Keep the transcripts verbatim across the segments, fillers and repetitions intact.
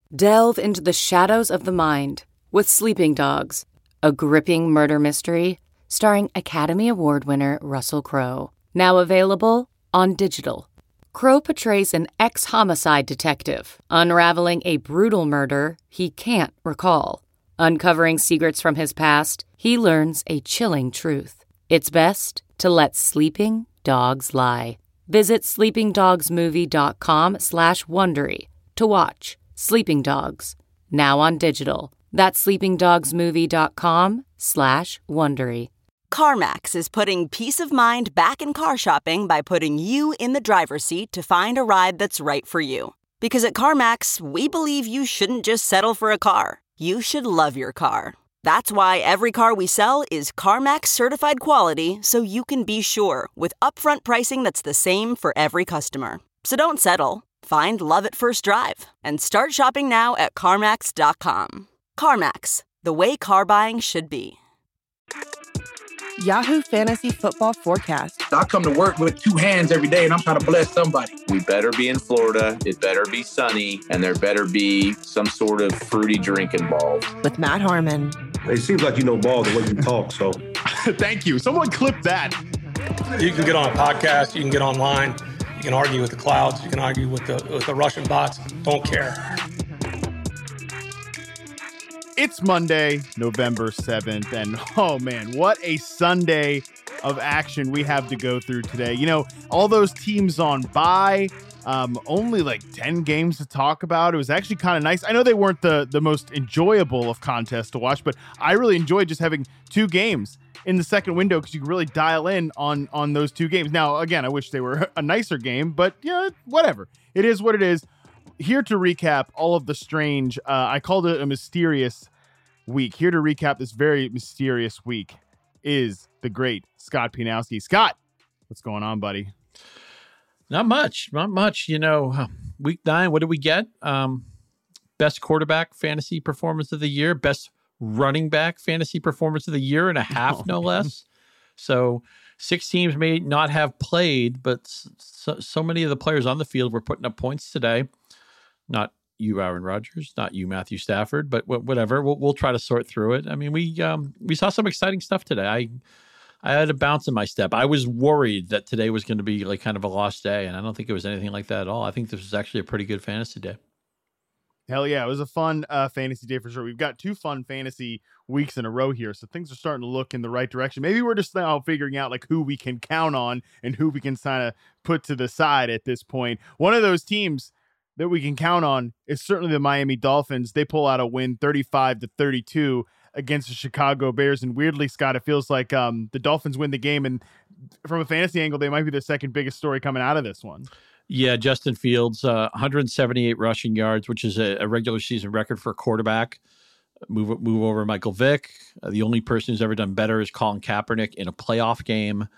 Delve into the shadows of the mind with Sleeping Dogs, a gripping murder mystery starring Academy Award winner Russell Crowe. Now available on digital. Crowe portrays an ex-homicide detective unraveling a brutal murder he can't recall. Uncovering secrets from his past, he learns a chilling truth. It's best to let sleeping dogs lie. Visit sleepingdogsmovie.com slash Wondery to watch Sleeping Dogs, now on digital. That's sleepingdogsmovie.com slash Wondery. CarMax is putting peace of mind back in car shopping by putting you in the driver's seat to find a ride that's right for you. Because at CarMax, we believe you shouldn't just settle for a car. You should love your car. That's why every car we sell is CarMax certified quality, so you can be sure with upfront pricing that's the same for every customer. So don't settle. Find love at first drive and start shopping now at CarMax dot com. CarMax, the way car buying should be. Yahoo Fantasy Football Forecast. I come to work with two hands every day, and I'm trying to bless somebody. We better be in Florida, it better be sunny, and there better be some sort of fruity drink involved. With Matt Harmon. It seems like you know ball the way you talk, so. Thank you. Someone clip that. You can get on a podcast, you can get online, you can argue with the clouds, you can argue with the, with the Russian bots. Don't care. It's Monday, November seventh, and oh man, what a Sunday of action we have to go through today. You know, all those teams on bye, um, only like ten games to talk about. It was actually kind of nice. I know they weren't the, the most enjoyable of contests to watch, but I really enjoyed just having two games in the second window because you can really dial in on, on those two games. Now, again, I wish they were a nicer game, but yeah, whatever. It is what it is. Here to recap all of the strange, uh, I called it a mysterious week. Here to recap this very mysterious week is the great Scott Pianowski. Scott, what's going on, buddy? Not much, not much. You know, week nine, what did we get? Um, best quarterback fantasy performance of the year, best running back fantasy performance of the year and a half, oh, no man. less. So six teams may not have played, but so, so many of the players on the field were putting up points today. Not you, Aaron Rodgers, not you, Matthew Stafford, but whatever. We'll we'll try to sort through it. I mean, we um we saw some exciting stuff today. I I had a bounce in my step. I was worried that today was going to be like kind of a lost day, and I don't think it was anything like that at all. I think this was actually a pretty good fantasy day. Hell yeah, it was a fun uh, fantasy day for sure. We've got two fun fantasy weeks in a row here, so things are starting to look in the right direction. Maybe we're just now figuring out like who we can count on and who we can kind of put to the side at this point. One of those teams that we can count on is certainly the Miami Dolphins. They pull out a win thirty-five to thirty-two against the Chicago Bears. And weirdly, Scott, it feels like um, the Dolphins win the game. And from a fantasy angle, they might be the second biggest story coming out of this one. Yeah, Justin Fields, uh, one hundred seventy-eight rushing yards, which is a, a regular season record for a quarterback. Move move over Michael Vick. Uh, the only person who's ever done better is Colin Kaepernick in a playoff game.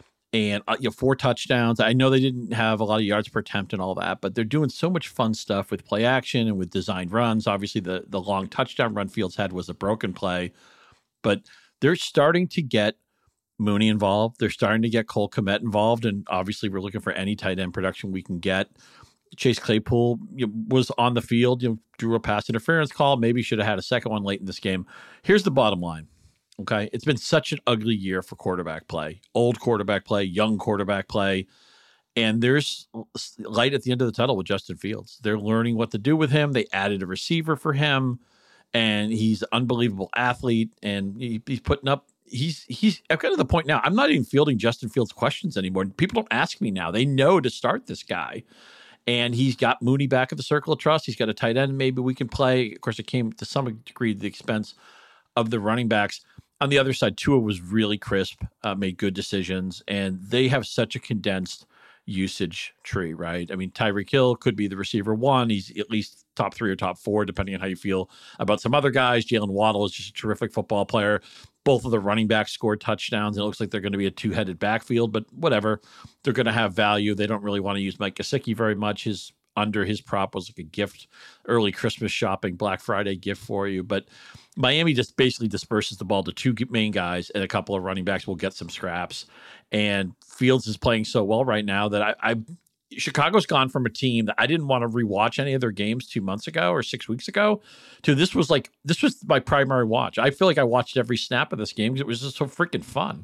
And uh, you know, four touchdowns. I know they didn't have a lot of yards per attempt and all that, but they're doing so much fun stuff with play action and with designed runs. Obviously, the the long touchdown run Fields had was a broken play, but they're starting to get Mooney involved. They're starting to get Cole Kmet involved, and obviously, we're looking for any tight end production we can get. Chase Claypool you know, was on the field, you know, drew a pass interference call. Maybe should have had a second one late in this game. Here's the bottom line. Okay, it's been such an ugly year for quarterback play, old quarterback play, young quarterback play, and there's light at the end of the tunnel with Justin Fields. They're learning what to do with him. They added a receiver for him, and he's an unbelievable athlete, and he, he's putting up. He's he's I've got to the point now. I'm not even fielding Justin Fields questions anymore. People don't ask me now. They know to start this guy, and he's got Mooney back at the circle of trust. He's got a tight end. Maybe we can play. Of course, it came to some degree at the expense of the running backs. On the other side, Tua was really crisp, uh, made good decisions, and they have such a condensed usage tree, right? I mean, Tyreek Hill could be the receiver one. He's at least top three or top four, depending on how you feel about some other guys. Jalen Waddle is just a terrific football player. Both of the running backs scored touchdowns, and it looks like they're going to be a two-headed backfield, but whatever. They're going to have value. They don't really want to use Mike Gesicki very much. His under his prop was like a gift, early Christmas shopping, Black Friday gift for you. But Miami just basically disperses the ball to two main guys, and a couple of running backs will get some scraps. And Fields is playing so well right now that I, I Chicago's gone from a team that I didn't want to rewatch any of their games two months ago or six weeks ago to this was like, this was my primary watch. I feel like I watched every snap of this game because it was just so freaking fun.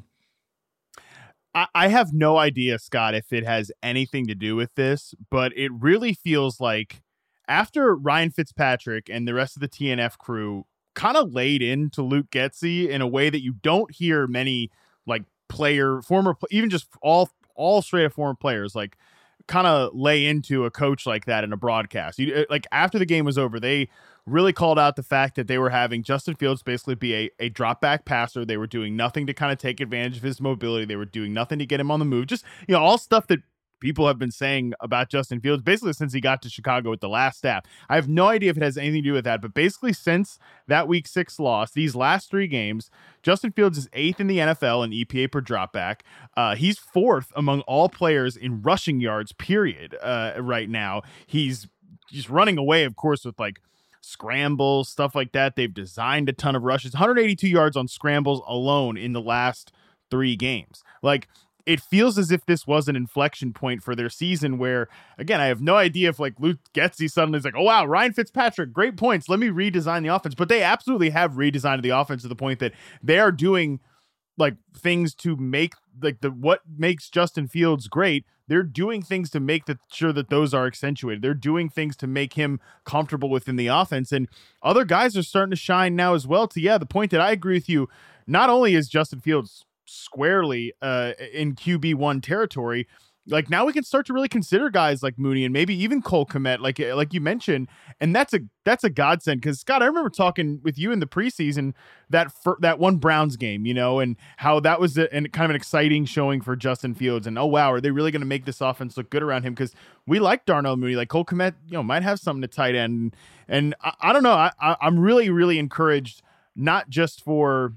I, I have no idea, Scott, if it has anything to do with this, but it really feels like after Ryan Fitzpatrick and the rest of the T N F crew kind of laid into Luke Getsy in a way that you don't hear many like player, former, even just all, all straight up former players, like, kind of lay into a coach like that in a broadcast. You, like after the game was over, they really called out the fact that they were having Justin Fields basically be a, a drop back passer. They were doing nothing to kind of take advantage of his mobility. They were doing nothing to get him on the move. Just, you know, all stuff that people have been saying about Justin Fields basically since he got to Chicago with the last staff. I have no idea if it has anything to do with that, but basically since that week six loss, these last three games, Justin Fields is eighth in the N F L in E P A per dropback. Uh, he's fourth among all players in rushing yards, period, uh, right now. He's just running away, of course, with like scrambles, stuff like that. They've designed a ton of rushes, one hundred eighty-two yards on scrambles alone in the last three games. Like, it feels as if this was an inflection point for their season where, again, I have no idea if like Luke Getsy suddenly is like, oh, wow, Ryan Fitzpatrick, great points. Let me redesign the offense. But they absolutely have redesigned the offense to the point that they are doing like things to make like the what makes Justin Fields great. They're doing things to make the, sure that those are accentuated. They're doing things to make him comfortable within the offense. And other guys are starting to shine now as well. To, yeah, the point that I agree with you, not only is Justin Fields squarely uh in Q B one territory, like now we can start to really consider guys like Mooney and maybe even Cole Kmet, like like you mentioned, and that's a that's a godsend. Because Scott, I remember talking with you in the preseason that for that one Browns game, you know, and how that was a, and kind of an exciting showing for Justin Fields. And oh wow, are they really going to make this offense look good around him? Because we like Darnell Mooney, like Cole Kmet, you know, might have something to tight end. And I, I don't know, I, I I'm really really encouraged, not just for.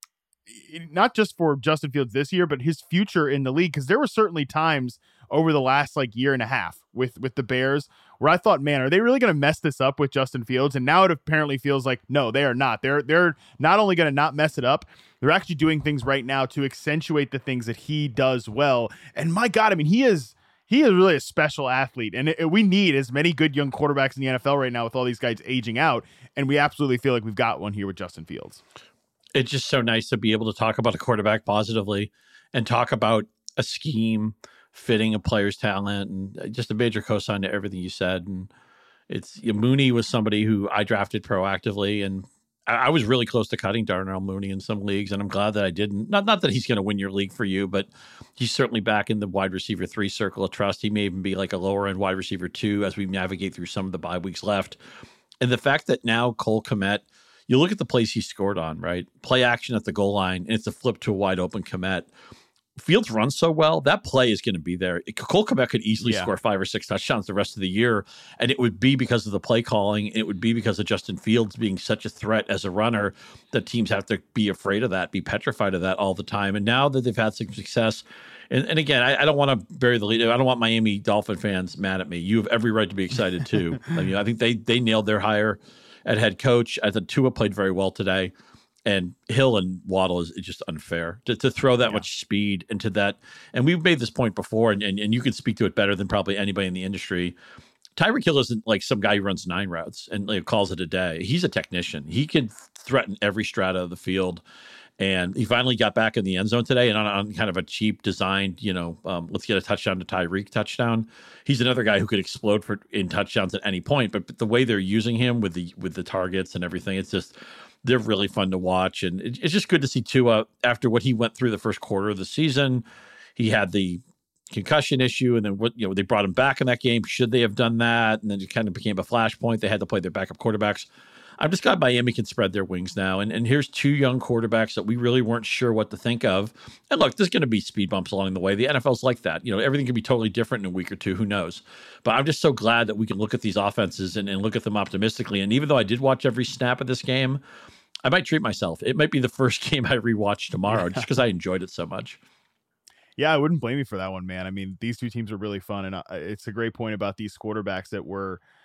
not just for Justin Fields this year, but his future in the league. Cause there were certainly times over the last like year and a half with, with the Bears where I thought, man, are they really going to mess this up with Justin Fields? And now it apparently feels like, no, they are not. They're, they're not only going to not mess it up, they're actually doing things right now to accentuate the things that he does well. And my God, I mean, he is, he is really a special athlete. And it, it, we need as many good young quarterbacks in the N F L right now with all these guys aging out. And we absolutely feel like we've got one here with Justin Fields. It's just so nice to be able to talk about a quarterback positively and talk about a scheme fitting a player's talent, and just a major cosign to everything you said. And it's you know, Mooney was somebody who I drafted proactively, and I, I was really close to cutting Darnell Mooney in some leagues, and I'm glad that I didn't. Not not that he's going to win your league for you, but he's certainly back in the wide receiver three circle of trust. He may even be like a lower end wide receiver two as we navigate through some of the bye weeks left. And the fact that now Cole Kmet, you look at the plays he scored on, right? Play action at the goal line, and it's a flip to a wide open Kmet. Fields runs so well, that play is going to be there. Cole Kmet could easily yeah. score five or six touchdowns the rest of the year, and it would be because of the play calling. It would be because of Justin Fields being such a threat as a runner that teams have to be afraid of that, be petrified of that all the time. And now that they've had some success, and, and again, I, I don't want to bury the lead. I don't want Miami Dolphin fans mad at me. You have every right to be excited too. I mean, I think they they nailed their hire at head coach. I thought Tua played very well today. And Hill and Waddle is just unfair to, to throw that yeah. much speed into that. And we've made this point before, and, and, and you can speak to it better than probably anybody in the industry. Tyreek Hill isn't like some guy who runs nine routes and like, calls it a day. He's a technician. He can threaten every strata of the field. And he finally got back in the end zone today, and on, on kind of a cheap designed, you know, um, let's get a touchdown to Tyreek touchdown. He's another guy who could explode for in touchdowns at any point. But, but the way they're using him with the with the targets and everything, it's just they're really fun to watch. And it, it's just good to see Tua after what he went through the first quarter of the season. He had the concussion issue, and then what you know they brought him back in that game. Should they have done that? And then it kind of became a flashpoint. They had to play their backup quarterbacks. I'm just glad Miami can spread their wings now. And, and here's two young quarterbacks that we really weren't sure what to think of. And look, there's going to be speed bumps along the way. The N F L's like that. You know, everything can be totally different in a week or two. Who knows? But I'm just so glad that we can look at these offenses and, and look at them optimistically. And even though I did watch every snap of this game, I might treat myself. It might be the first game I rewatch tomorrow yeah. just because I enjoyed it so much. Yeah, I wouldn't blame you for that one, man. I mean, these two teams are really fun. And it's a great point about these quarterbacks that were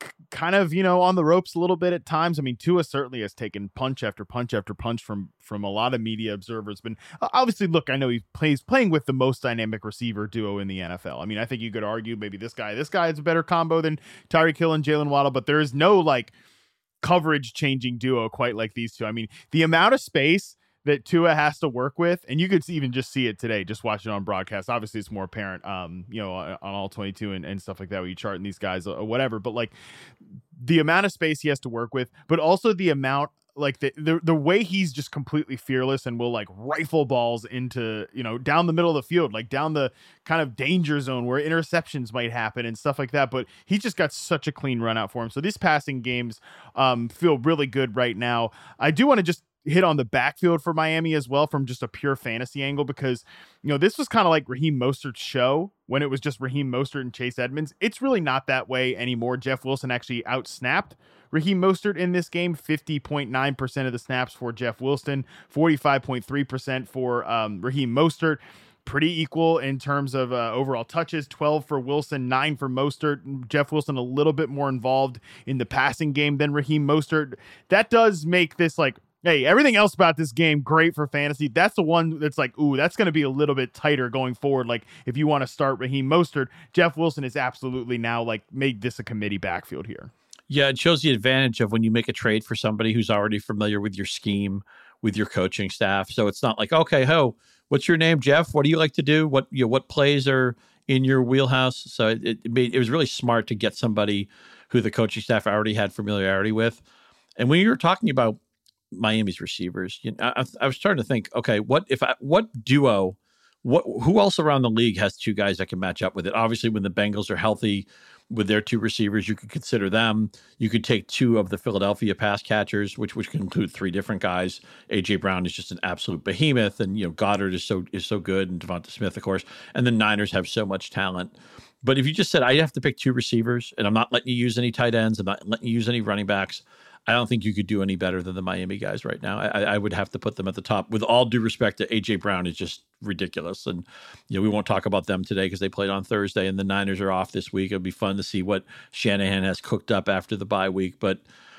kind of, you know, on the ropes a little bit at times. I mean, Tua certainly has taken punch after punch after punch from from a lot of media observers. But obviously, look, I know he plays playing with the most dynamic receiver duo in the N F L. I mean, I think you could argue maybe this guy, this guy is a better combo than Tyreek Hill and Jalen Waddle, but there is no like coverage changing duo quite like these two. I mean, the amount of space that Tua has to work with, and you could even just see it today, just watch it on broadcast. Obviously, it's more apparent, um, you know, on, on all twenty-two and, and stuff like that, where you charting these guys or whatever. But like the amount of space he has to work with, but also the amount, like the, the the way he's just completely fearless and will like rifle balls into, you know, down the middle of the field, like down the kind of danger zone where interceptions might happen and stuff like that. But he just got such a clean run out for him. So these passing games um, feel really good right now. I do want to just hit on the backfield for Miami as well from just a pure fantasy angle, because, you know, this was kind of like Raheem Mostert's show when it was just Raheem Mostert and Chase Edmonds. It's really not that way anymore. Jeff Wilson actually outsnapped Raheem Mostert in this game, fifty point nine percent of the snaps for Jeff Wilson, forty-five point three percent for um, Raheem Mostert. Pretty equal in terms of uh, overall touches, twelve for Wilson, nine for Mostert. Jeff Wilson a little bit more involved in the passing game than Raheem Mostert. That does make this like, hey, everything else about this game, great for fantasy. That's the one that's like, ooh, that's going to be a little bit tighter going forward. Like, if you want to start Raheem Mostert, Jeff Wilson is absolutely now, like, made this a committee backfield here. Yeah, it shows the advantage of when you make a trade for somebody who's already familiar with your scheme, with your coaching staff. So it's not like, okay, ho, what's your name, Jeff? What do you like to do? What you know, what plays are in your wheelhouse? So it, it, made, it was really smart to get somebody who the coaching staff already had familiarity with. And when you were talking about Miami's receivers, you know, I, I was starting to think, okay, what if I, what duo, what who else around the league has two guys that can match up with it? Obviously, when the Bengals are healthy with their two receivers, you could consider them. You could take two of the Philadelphia pass catchers, which which can include three different guys. A J Brown is just an absolute behemoth, and you know Goddard is so is so good, and Devonta Smith, of course. And the Niners have so much talent. But if you just said I have to pick two receivers, and I'm not letting you use any tight ends, I'm not letting you use any running backs, I don't think you could do any better than the Miami guys right now. I, I would have to put them at the top. With all due respect to A J Brown, is just ridiculous. And you know, we won't talk about them today because they played on Thursday and the Niners are off this week. It'll be fun to see what Shanahan has cooked up after the bye week. But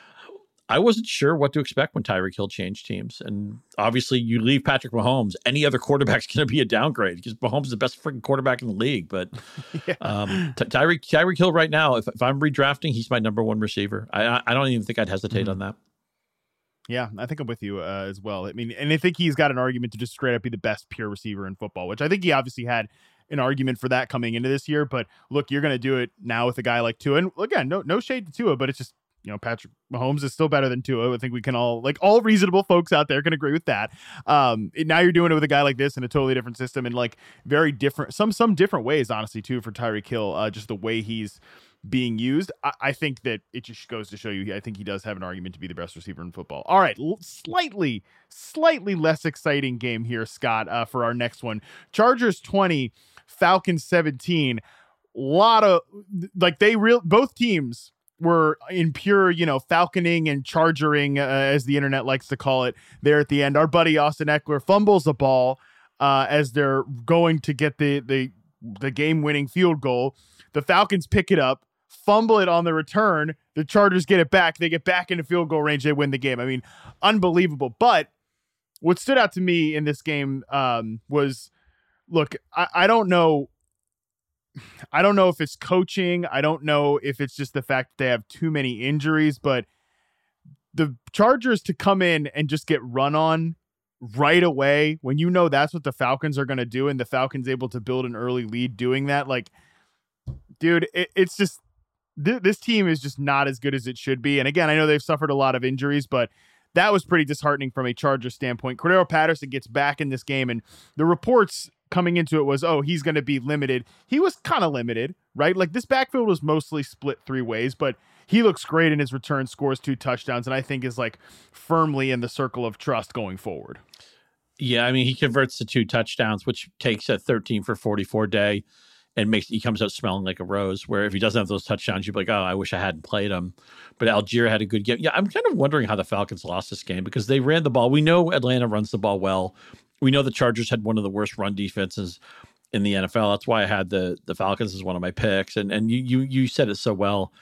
I wasn't sure what to expect when Tyreek Hill changed teams. And obviously, you leave Patrick Mahomes, any other quarterback's going to be a downgrade because Mahomes is the best freaking quarterback in the league. But yeah. um, Ty- Tyreek Tyreek Hill right now, if, if I'm redrafting, he's my number one receiver. I I don't even think I'd hesitate mm-hmm. on that. Yeah, I think I'm with you uh, as well. I mean, and I think he's got an argument to just straight up be the best pure receiver in football, which I think he obviously had an argument for that coming into this year. But look, you're going to do it now with a guy like Tua. And again, no no shade to Tua, but it's just, you know, Patrick Mahomes is still better than Tua. I think we can all, like all reasonable folks out there can agree with that. Um, now you're doing it with a guy like this in a totally different system and like very different, some, some different ways, honestly, too, for Tyreek Hill, uh, just the way he's being used. I, I think that it just goes to show you, I think he does have an argument to be the best receiver in football. All right. L- slightly, slightly less exciting game here, Scott, uh, for our next one. Chargers twenty, Falcons seventeen. Lot of like they real, both teams were in pure, you know, falconing and chargering, uh, as the internet likes to call it, there at the end. Our buddy Austin Eckler fumbles the ball uh, as they're going to get the the the game-winning field goal. The Falcons pick it up, fumble it on the return. The Chargers get it back. They get back into field goal range. They win the game. I mean, unbelievable. But what stood out to me in this game um, was, look, I, I don't know. I don't know if it's coaching. I don't know if it's just the fact that they have too many injuries, but the Chargers to come in and just get run on right away when you know that's what the Falcons are going to do, and the Falcons able to build an early lead doing that, like, dude, it, it's just th- this team is just not as good as it should be. And again, I know they've suffered a lot of injuries, but that was pretty disheartening from a Chargers standpoint. Cordero Patterson gets back in this game, and the reports coming into it was, oh, he's going to be limited. He was kind of limited, right? Like this backfield was mostly split three ways, but he looks great in his return, scores two touchdowns, and I think is like firmly in the circle of trust going forward. Yeah, I mean, he converts to two touchdowns, which takes a thirteen for forty-four day and makes he comes out smelling like a rose, where if he doesn't have those touchdowns, you'd be like, oh, I wish I hadn't played him. But Algier had a good game. Yeah, I'm kind of wondering how the Falcons lost this game because they ran the ball. We know Atlanta runs the ball well. We know the Chargers had one of the worst run defenses in the N F L. That's why I had the the Falcons as one of my picks. And and you you you said it so well.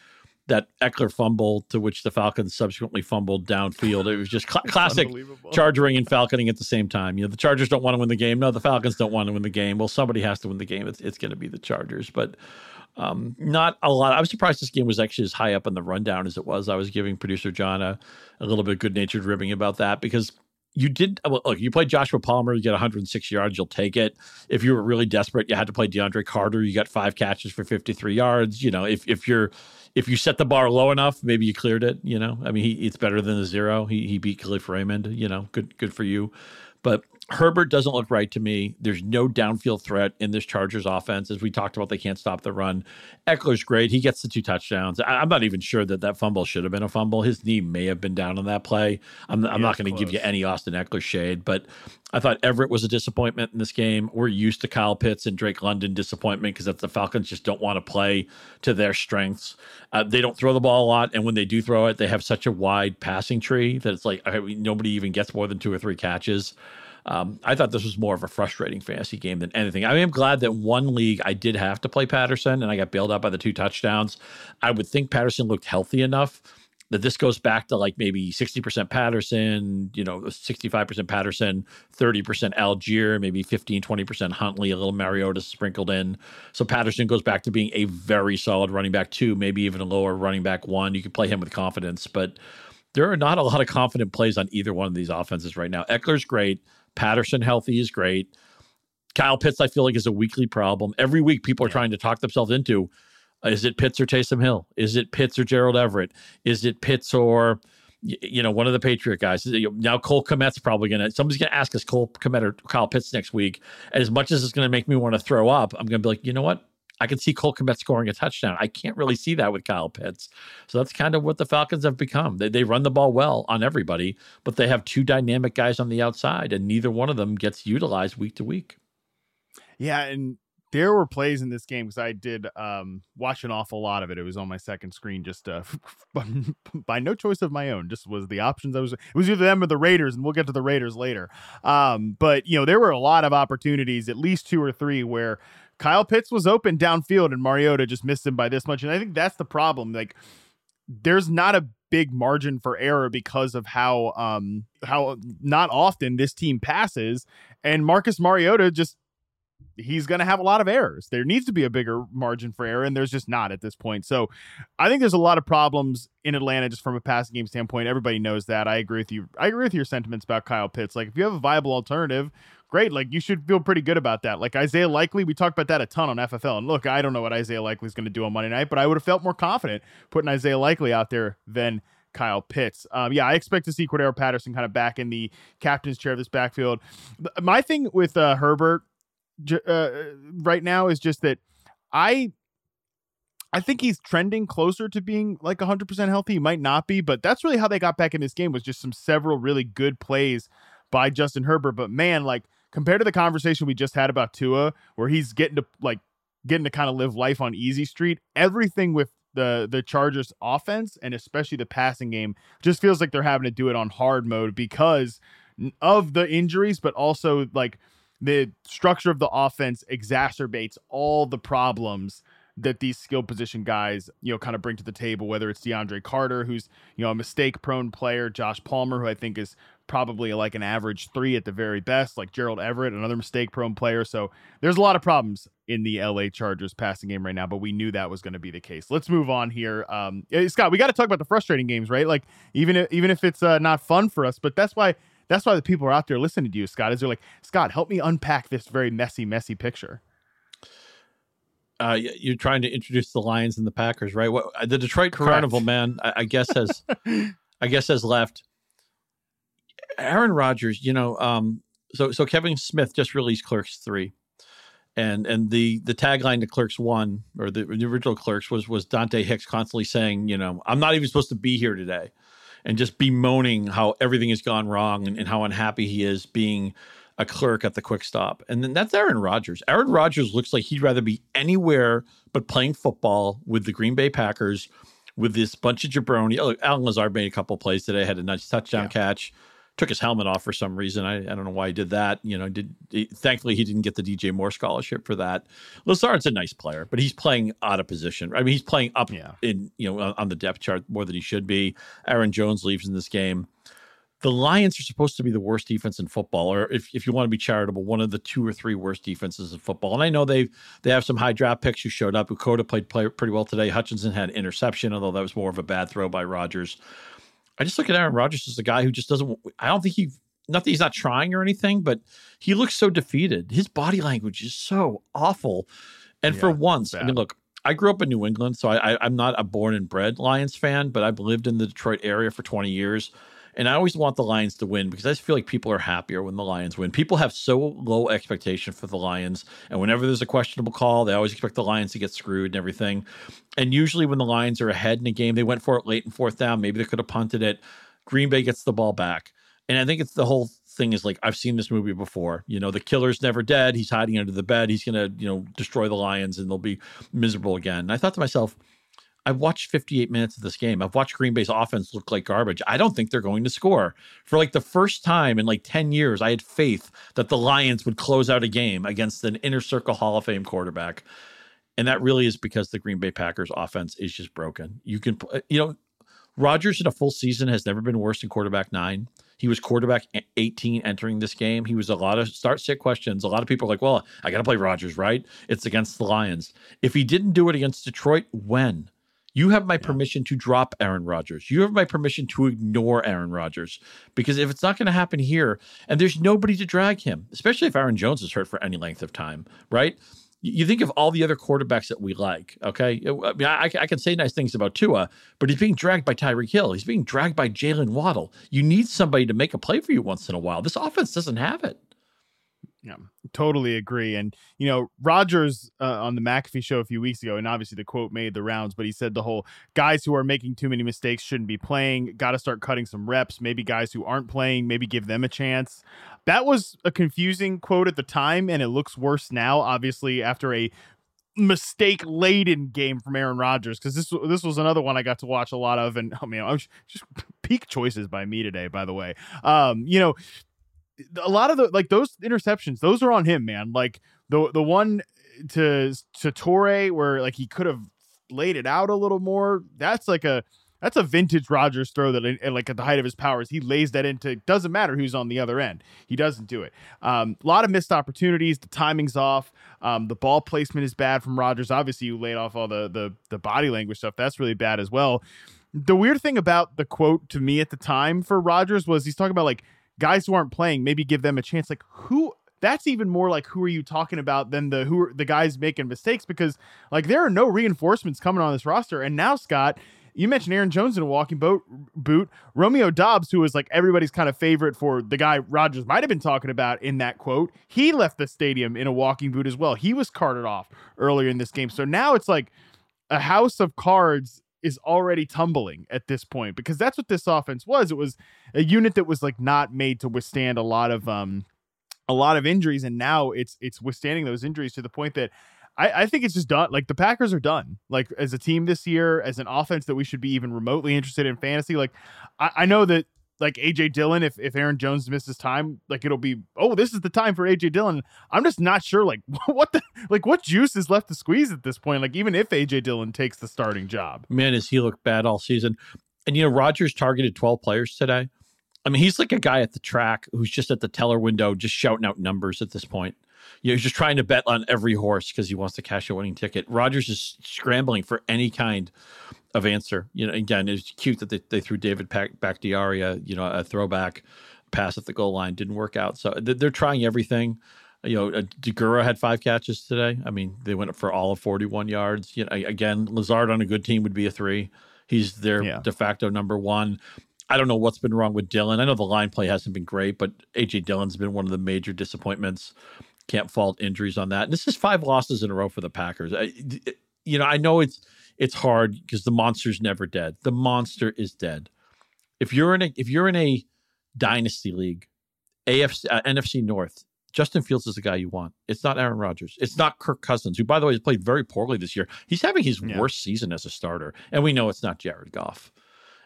that Eckler fumble to which the Falcons subsequently fumbled downfield. It was just cl- classic chargering and falconing at the same time. You know, the Chargers don't want to win the game. No, the Falcons don't want to win the game. Well, somebody has to win the game. It's, it's going to be the Chargers, but um, not a lot. I was surprised this game was actually as high up on the rundown as it was. I was giving producer John a, a little bit good-natured ribbing about that because you did, well, look, you played Joshua Palmer, you get one hundred six yards, you'll take it. If you were really desperate, you had to play DeAndre Carter, you got five catches for fifty-three yards. You know, if if you're if you set the bar low enough, maybe you cleared it, you know. I mean, he, it's better than a zero. He he beat Khalif Raymond, you know, good good for you. But Herbert doesn't look right to me. There's no downfield threat in this Chargers offense. As we talked about, they can't stop the run. Eckler's great. He gets the two touchdowns. I, I'm not even sure that that fumble should have been a fumble. His knee may have been down on that play. I'm, I'm not going to give you any Austin Eckler shade, but I thought Everett was a disappointment in this game. We're used to Kyle Pitts and Drake London disappointment because the Falcons just don't want to play to their strengths. Uh, they don't throw the ball a lot, and when they do throw it, they have such a wide passing tree that it's like I mean, nobody even gets more than two or three catches. Um, I thought this was more of a frustrating fantasy game than anything. I mean, I'm glad that one league I did have to play Patterson, and I got bailed out by the two touchdowns. I would think Patterson looked healthy enough that this goes back to like maybe sixty percent Patterson, you know, sixty-five percent Patterson, thirty percent Algier, maybe fifteen, twenty percent Huntley, a little Mariota sprinkled in. So Patterson goes back to being a very solid running back two, maybe even a lower running back one. You could play him with confidence, but there are not a lot of confident plays on either one of these offenses right now. Eckler's great. Patterson healthy is great. Kyle Pitts, I feel like, is a weekly problem. Every week people are yeah. trying to talk themselves into, uh, is it Pitts or Taysom Hill? Is it Pitts or Gerald Everett? Is it Pitts or, you know, one of the Patriot guys? Now Cole Kmet's probably going to, somebody's going to ask us Cole Kmet or Kyle Pitts next week. And as much as it's going to make me want to throw up, I'm going to be like, you know what? I can see Cole Kmet scoring a touchdown. I can't really see that with Kyle Pitts. So that's kind of what the Falcons have become. They they run the ball well on everybody, but they have two dynamic guys on the outside, and neither one of them gets utilized week to week. Yeah, and there were plays in this game because I did um, watch an awful lot of it. It was on my second screen, just uh, by no choice of my own. Just was the options I was. It was either them or the Raiders, and we'll get to the Raiders later. Um, but you know, there were a lot of opportunities, at least two or three, where Kyle Pitts was open downfield and Mariota just missed him by this much. And I think that's the problem. Like, there's not a big margin for error because of how um how not often this team passes. And Marcus Mariota just, he's going to have a lot of errors. There needs to be a bigger margin for error, and there's just not at this point. So I think there's a lot of problems in Atlanta just from a passing game standpoint. Everybody knows that. I agree with you. I agree with your sentiments about Kyle Pitts. Like, if you have a viable alternative, great. Like, you should feel pretty good about that. Like Isaiah Likely, we talked about that a ton on F F L. And look, I don't know what Isaiah Likely is going to do on Monday night, but I would have felt more confident putting Isaiah Likely out there than Kyle Pitts. Um, yeah, I expect to see Cordero Patterson kind of back in the captain's chair of this backfield. My thing with uh, Herbert uh, right now is just that I I think he's trending closer to being like one hundred percent healthy. He might not be, but that's really how they got back in this game, was just some several really good plays by Justin Herbert. But man, like, compared to the conversation we just had about Tua, where he's getting to like getting to kind of live life on easy street, everything with the the Chargers offense and especially the passing game just feels like they're having to do it on hard mode because of the injuries, but also like the structure of the offense exacerbates all the problems that these skill position guys, you know, kind of bring to the table, whether it's DeAndre Carter, who's, you know, a mistake prone player, Josh Palmer, who I think is probably like an average three at the very best, like Gerald Everett, another mistake prone player. So there's a lot of problems in the L A Chargers passing game right now, but we knew that was going to be the case. Let's move on here. Um, Scott, we got to talk about the frustrating games, right? Like, even if, even if it's uh, not fun for us, but that's why, that's why the people are out there listening to you, Scott, is they're like, Scott, help me unpack this very messy, messy picture. Uh, you're trying to introduce the Lions and the Packers, right? What, the Detroit Correct. Carnival, man, I, I guess has, I guess has left. Aaron Rodgers, you know, um, so so Kevin Smith just released Clerks three, and and the the tagline to Clerks one, or the, the original Clerks, was was Dante Hicks constantly saying, you know, I'm not even supposed to be here today, and just bemoaning how everything has gone wrong and, and how unhappy he is being a clerk at the Quick Stop. And then that's Aaron Rodgers. Aaron Rodgers looks like he'd rather be anywhere but playing football with the Green Bay Packers with this bunch of jabroni. Oh, Alan Lazard made a couple plays today, had a nice touchdown yeah. catch. took his helmet off for some reason. I, I don't know why he did that. You know, did he, thankfully he didn't get the D J Moore scholarship for that. Lazard's a nice player, but he's playing out of position. I mean, he's playing up yeah. in, you know, on the depth chart more than he should be. Aaron Jones leaves in this game. The Lions are supposed to be the worst defense in football, or if, if you want to be charitable, one of the two or three worst defenses in football. And I know they they have some high draft picks who showed up. Ukota played play pretty well today. Hutchinson had an interception, although that was more of a bad throw by Rodgers. I just look at Aaron Rodgers as a guy who just doesn't – I don't think he – not that he's not trying or anything, but he looks so defeated. His body language is so awful. And yeah, for once – I mean, look, I grew up in New England, so I, I, I'm not a born and bred Lions fan, but I've lived in the Detroit area for twenty years. And I always want the Lions to win because I just feel like people are happier when the Lions win. People have so low expectation for the Lions. And whenever there's a questionable call, they always expect the Lions to get screwed and everything. And usually when the Lions are ahead in a game, they went for it late and fourth down. Maybe they could have punted it. Green Bay gets the ball back. And I think it's the whole thing is like, I've seen this movie before. You know, the killer's never dead. He's hiding under the bed. He's going to, you know, destroy the Lions and they'll be miserable again. And I thought to myself, I've watched fifty-eight minutes of this game. I've watched Green Bay's offense look like garbage. I don't think they're going to score. For like the first time in like ten years, I had faith that the Lions would close out a game against an inner circle Hall of Fame quarterback. And that really is because the Green Bay Packers offense is just broken. You can, you know, Rodgers in a full season has never been worse than quarterback nine. He was quarterback eighteen entering this game. He was a lot of start-sit questions. A lot of people are like, well, I got to play Rodgers, right? It's against the Lions. If he didn't do it against Detroit, when? You have my permission to drop Aaron Rodgers. You have my permission to ignore Aaron Rodgers. Because if it's not going to happen here, and there's nobody to drag him, especially if Aaron Jones is hurt for any length of time, right? You think of all the other quarterbacks that we like, okay? I mean, I, I can say nice things about Tua, but he's being dragged by Tyreek Hill. He's being dragged by Jalen Waddle. You need somebody to make a play for you once in a while. This offense doesn't have it. Yeah, totally agree. And, you know, Rodgers uh, on the McAfee show a few weeks ago, and obviously the quote made the rounds, but he said the whole guys who are making too many mistakes shouldn't be playing, got to start cutting some reps. Maybe guys who aren't playing, maybe give them a chance. That was a confusing quote at the time, and it looks worse now, obviously, after a mistake-laden game from Aaron Rodgers, because this this was another one I got to watch a lot of, and I mean, I was just peak choices by me today, by the way. Um, you know, a lot of the, like, those interceptions, those are on him, man. Like the the one to to Torrey where like he could have laid it out a little more. That's like a that's a vintage Rodgers throw that, and like at the height of his powers, he lays that into. Doesn't matter who's on the other end, he doesn't do it. Um, a lot of missed opportunities. The timing's off. Um, the ball placement is bad from Rodgers. Obviously, you laid off all the the the body language stuff. That's really bad as well. The weird thing about the quote to me at the time for Rodgers was he's talking about like, guys who aren't playing, maybe give them a chance. Like, who? That's even more like, who are you talking about than the who are the guys making mistakes? Because like there are no reinforcements coming on this roster. And now, Scott, you mentioned Aaron Jones in a walking boat boot. Romeo Doubs, who was like everybody's kind of favorite for the guy Rodgers might have been talking about in that quote, he left the stadium in a walking boot as well. He was carted off earlier in this game. So now it's like a house of cards is already tumbling at this point, because that's what this offense was. It was a unit that was like not made to withstand a lot of um a lot of injuries, and now it's it's withstanding those injuries to the point that I, I think it's just done. Like the Packers are done. Like as a team this year, as an offense that we should be even remotely interested in fantasy. Like I, I know that like A J Dillon, if if Aaron Jones misses time, like it'll be, oh, this is the time for A J Dillon. I'm just not sure like what the like what juice is left to squeeze at this point. Like even if A J Dillon takes the starting job, man, does he look bad all season? And you know, Rodgers targeted twelve players today. I mean, he's like a guy at the track who's just at the teller window, just shouting out numbers at this point. You know, he's just trying to bet on every horse because he wants to cash a winning ticket. Rodgers is scrambling for any kind of answer. You know, again, it's cute that they, they threw David Bakhtiari, you know, a throwback pass at the goal line. Didn't work out. So they're trying everything. You know, Degura had five catches today. I mean, they went up for all of forty-one yards. You know, again, Lazard on a good team would be a three. He's their yeah. de facto number one. I don't know what's been wrong with Dillon. I know the line play hasn't been great, but A J Dillon's been one of the major disappointments. Can't fault injuries on that. And this is five losses in a row for the Packers. I, you know, I know it's it's hard because the monster's never dead. The monster is dead. If you're in a if you're in a dynasty league, A F C, uh, N F C North, Justin Fields is the guy you want. It's not Aaron Rodgers. It's not Kirk Cousins, who, by the way, has played very poorly this year. He's having his yeah. worst season as a starter, and we know it's not Jared Goff.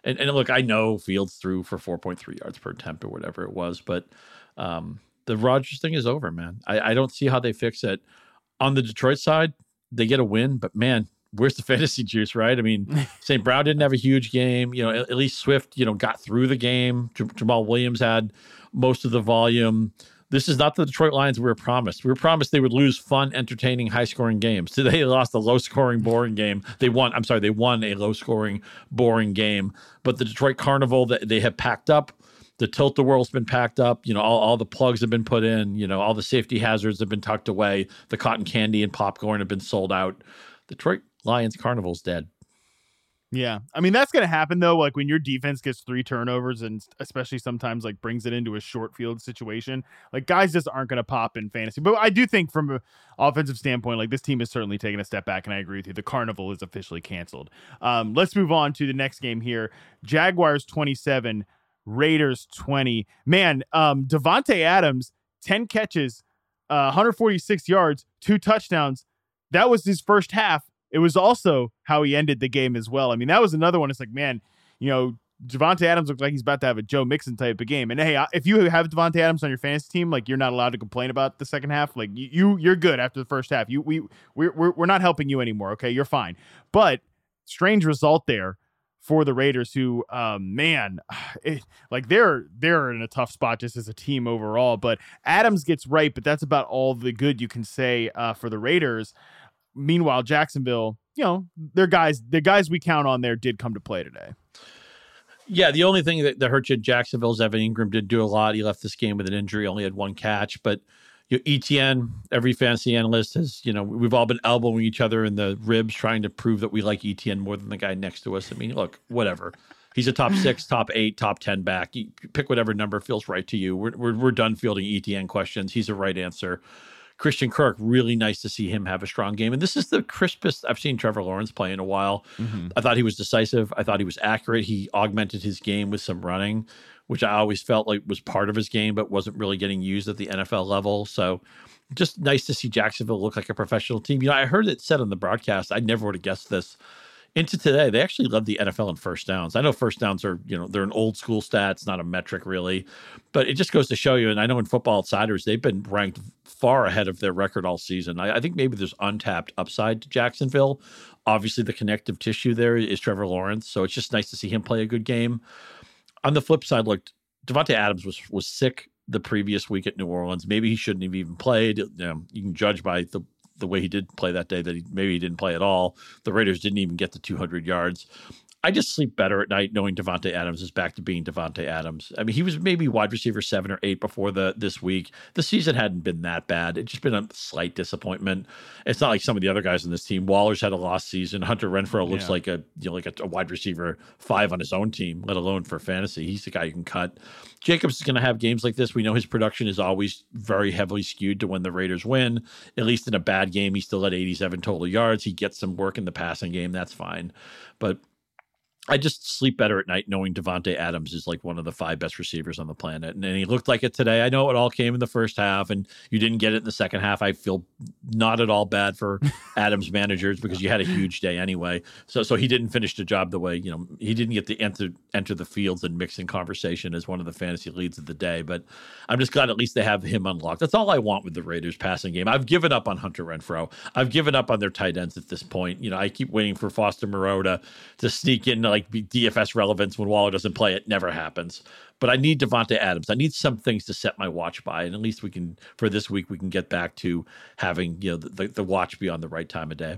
And, and look, I know Fields threw for four point three yards per attempt or whatever it was, but um, the Rodgers thing is over, man. I, I don't see how they fix it. On the Detroit side, they get a win, but man, where's the fantasy juice, right? I mean, Saint Brown didn't have a huge game. You know, at, at least Swift, you know, got through the game. J- Jamal Williams had most of the volume. This is not the Detroit Lions we were promised. We were promised they would lose fun, entertaining, high-scoring games. Today they lost a low-scoring, boring game. They won. I'm sorry, they won a low-scoring, boring game. But the Detroit Carnival that they have packed up, the tilt-a-whirl's been packed up. You know, all, all the plugs have been put in. You know, all the safety hazards have been tucked away. The cotton candy and popcorn have been sold out. Detroit Lions Carnival's dead. Yeah. I mean, that's going to happen, though. Like when your defense gets three turnovers and especially sometimes like brings it into a short field situation, like guys just aren't going to pop in fantasy. But I do think from an offensive standpoint, like this team is certainly taking a step back. And I agree with you. The Carnival is officially canceled. Um, let's move on to the next game here. Jaguars twenty-seven, Raiders twenty. Man, um, Davante Adams, ten catches, uh, one hundred forty-six yards, two touchdowns. That was his first half. It was also how he ended the game as well. I mean, that was another one. It's like, man, you know, Davante Adams looks like he's about to have a Joe Mixon type of game. And hey, if you have Davante Adams on your fantasy team, like you're not allowed to complain about the second half. Like you, you're good after the first half. You, we, we're, we're, we're not helping you anymore. Okay, you're fine. But strange result there for the Raiders, who, um, man, it, like they're they're in a tough spot just as a team overall. But Adams gets right, but that's about all the good you can say uh, for the Raiders. Meanwhile, Jacksonville, you know, their guys, the guys we count on there did come to play today. Yeah, the only thing that, that hurt you at Jacksonville is Evan Ingram did do a lot. He left this game with an injury, only had one catch. But you know, E T N, every fantasy analyst has, you know, we've all been elbowing each other in the ribs trying to prove that we like E T N more than the guy next to us. I mean, look, whatever. He's a top six, top eight, top ten back. You pick whatever number feels right to you. We're, we're, we're done fielding E T N questions. He's a right answer. Christian Kirk, really nice to see him have a strong game. And this is the crispest I've seen Trevor Lawrence play in a while. Mm-hmm. I thought he was decisive. I thought he was accurate. He augmented his game with some running, which I always felt like was part of his game, but wasn't really getting used at the N F L level. So just nice to see Jacksonville look like a professional team. You know, I heard it said on the broadcast, I never would have guessed this. Into today, they actually led the N F L in first downs. I know first downs are, you know, they're an old school stat. It's not a metric really, but it just goes to show you. And I know in Football Outsiders, they've been ranked far ahead of their record all season. I, I think maybe there's untapped upside to Jacksonville. Obviously, the connective tissue there is Trevor Lawrence. So it's just nice to see him play a good game. On the flip side, look, Davante Adams was was sick the previous week at New Orleans. Maybe he shouldn't have even played. You know, you can judge by the the way he did play that day that he maybe he didn't play at all. The Raiders didn't even get to two hundred yards. I just sleep better at night knowing Davante Adams is back to being Davante Adams. I mean, he was maybe wide receiver seven or eight before the this week. The season hadn't been that bad. It's just been a slight disappointment. It's not like some of the other guys in this team. Waller's had a lost season. Hunter Renfrow looks yeah. like a you know like a, a wide receiver five on his own team, let alone for fantasy. He's the guy you can cut. Jacobs is going to have games like this. We know his production is always very heavily skewed to when the Raiders win. At least in a bad game, he still had eighty-seven total yards. He gets some work in the passing game. That's fine. But I just sleep better at night knowing Davante Adams is like one of the five best receivers on the planet. And, and he looked like it today. I know it all came in the first half and you didn't get it in the second half. I feel not at all bad for Adams managers because you had a huge day anyway. So so he didn't finish the job the way, you know, he didn't get to enter, enter the fields and mix in conversation as one of the fantasy leads of the day. But I'm just glad at least they have him unlocked. That's all I want with the Raiders passing game. I've given up on Hunter Renfrow. I've given up on their tight ends at this point. You know, I keep waiting for Foster Moreau to, to sneak in like be D F S relevance when Waller doesn't play. It never happens. But I need Davante Adams. I need some things to set my watch by, and at least we can for this week we can get back to having you know the, the watch be on the right time of day.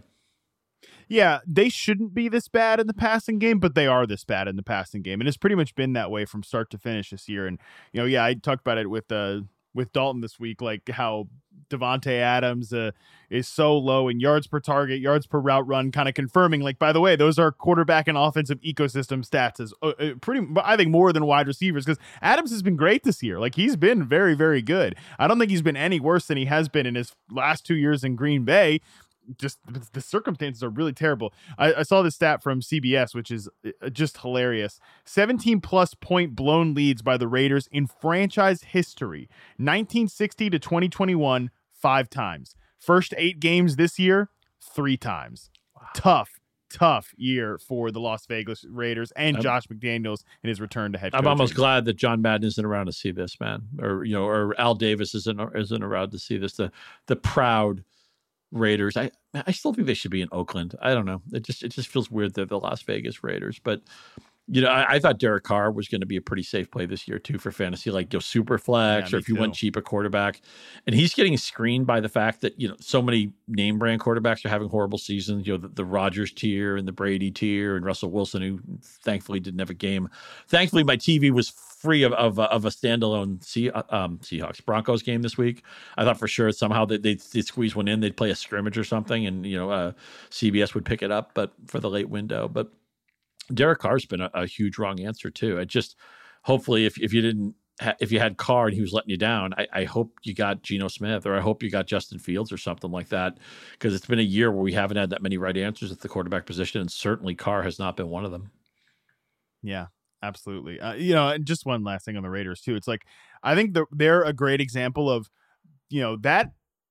Yeah, they shouldn't be this bad in the passing game, but they are this bad in the passing game, and it's pretty much been that way from start to finish this year. And you know, yeah, I talked about it with uh with Dalton this week, like how Davante Adams uh, is so low in yards per target, yards per route run, kind of confirming, like, by the way, those are quarterback and offensive ecosystem stats as uh, pretty, I think, more than wide receivers, because Adams has been great this year. Like, he's been very, very good. I don't think he's been any worse than he has been in his last two years in Green Bay. Just the circumstances are really terrible. I, I saw this stat from C B S, which is just hilarious. seventeen plus point blown leads by the Raiders in franchise history. nineteen sixty to twenty twenty-one, five times. First eight games this year, three times. Wow. Tough, tough year for the Las Vegas Raiders and I'm, Josh McDaniels in his return to head coaching. I'm almost glad that John Madden isn't around to see this, man, or you know, or Al Davis isn't isn't around to see this. The the proud Raiders. I I still think they should be in Oakland. I don't know. It just it just feels weird that the Las Vegas Raiders, but. You know, I, I thought Derek Carr was going to be a pretty safe play this year, too, for fantasy, like go super flex yeah, or if you too. went cheap a quarterback. And he's getting screened by the fact that, you know, so many name brand quarterbacks are having horrible seasons. You know, the, the Rodgers tier and the Brady tier and Russell Wilson, who thankfully didn't have a game. Thankfully, my T V was free of of, of a standalone sea, um, Seahawks Broncos game this week. I thought for sure somehow that they'd, they'd squeeze one in. They'd play a scrimmage or something and, you know, uh, C B S would pick it up, but for the late window. But Derek Carr's been a, a huge wrong answer too. I just hopefully if if you didn't ha- if you had Carr and he was letting you down, I, I hope you got Geno Smith or I hope you got Justin Fields or something like that because it's been a year where we haven't had that many right answers at the quarterback position, and certainly Carr has not been one of them. Yeah, absolutely. Uh, you know, and just one last thing on the Raiders too. It's like I think they're, they're a great example of you know that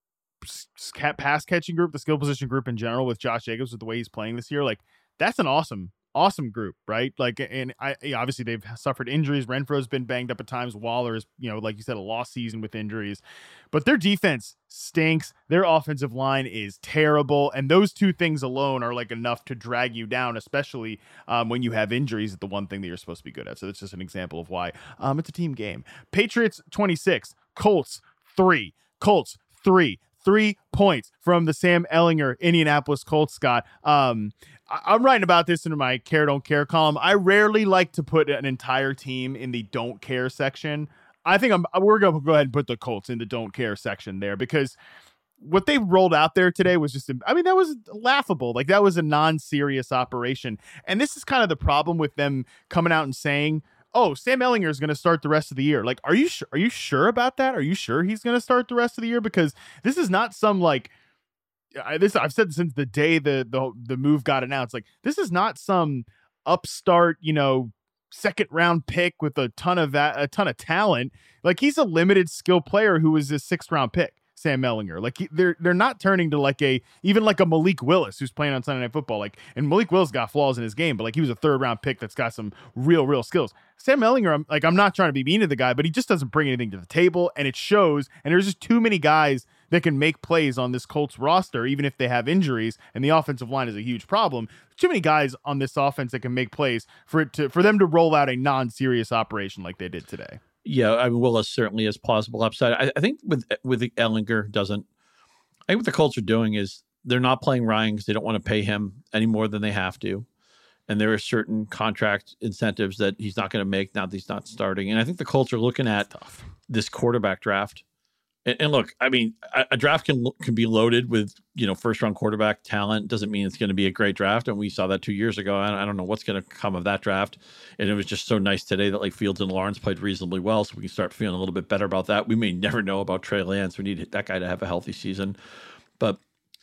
pass catching group, the skill position group in general with Josh Jacobs with the way he's playing this year. Like that's an awesome. Awesome group, right? Like, and I obviously they've suffered injuries. Renfro's been banged up at times. Waller is, you know, like you said, a lost season with injuries. But their defense stinks. Their offensive line is terrible, and those two things alone are like enough to drag you down, especially um, when you have injuries at the one thing that you're supposed to be good at. So that's just an example of why um, it's a team game. Patriots twenty-six, Colts three, Colts three. Three points from the Sam Ehlinger Indianapolis Colts, Scott. Um, I- I'm writing about this in my care, don't care column. I rarely like to put an entire team in the don't care section. I think I'm, we're going to go ahead and put the Colts in the don't care section there because what they rolled out there today was just, I mean, that was laughable. Like that was a non-serious operation. And this is kind of the problem with them coming out and saying, oh, Sam Ehlinger is going to start the rest of the year. Like, are you sure? Are you sure about that? Are you sure he's going to start the rest of the year? Because this is not some like I, this. I've said since the day the the the move got announced. Like, this is not some upstart, you know, second round pick with a ton of that, a ton of talent. Like, he's a limited skill player who was a sixth round pick. Sam Ehlinger. Like he, they're they're not turning to like a even like a Malik Willis who's playing on Sunday Night Football. Like, and Malik Willis got flaws in his game, but like he was a third round pick that's got some real real skills. Sam Ehlinger, I'm like I'm not trying to be mean to the guy, but he just doesn't bring anything to the table, and it shows. And there's just too many guys that can make plays on this Colts roster, even if they have injuries. And the offensive line is a huge problem. Too many guys on this offense that can make plays for it to for them to roll out a non-serious operation like they did today. Yeah, I mean, Willis certainly has plausible upside. I, I think with with the Ehlinger doesn't. I think what the Colts are doing is they're not playing Ryan because they don't want to pay him any more than they have to, and there are certain contract incentives that he's not going to make now that he's not starting. And I think the Colts are looking at this quarterback draft. And, and look, I mean, a, a draft can can be loaded with, you know, first round quarterback talent. Doesn't mean it's going to be a great draft. And we saw that two years ago. I, I don't know what's going to come of that draft. And it was just so nice today that like Fields and Lawrence played reasonably well, so we can start feeling a little bit better about that. We may never know about Trey Lance. We need that guy to have a healthy season. But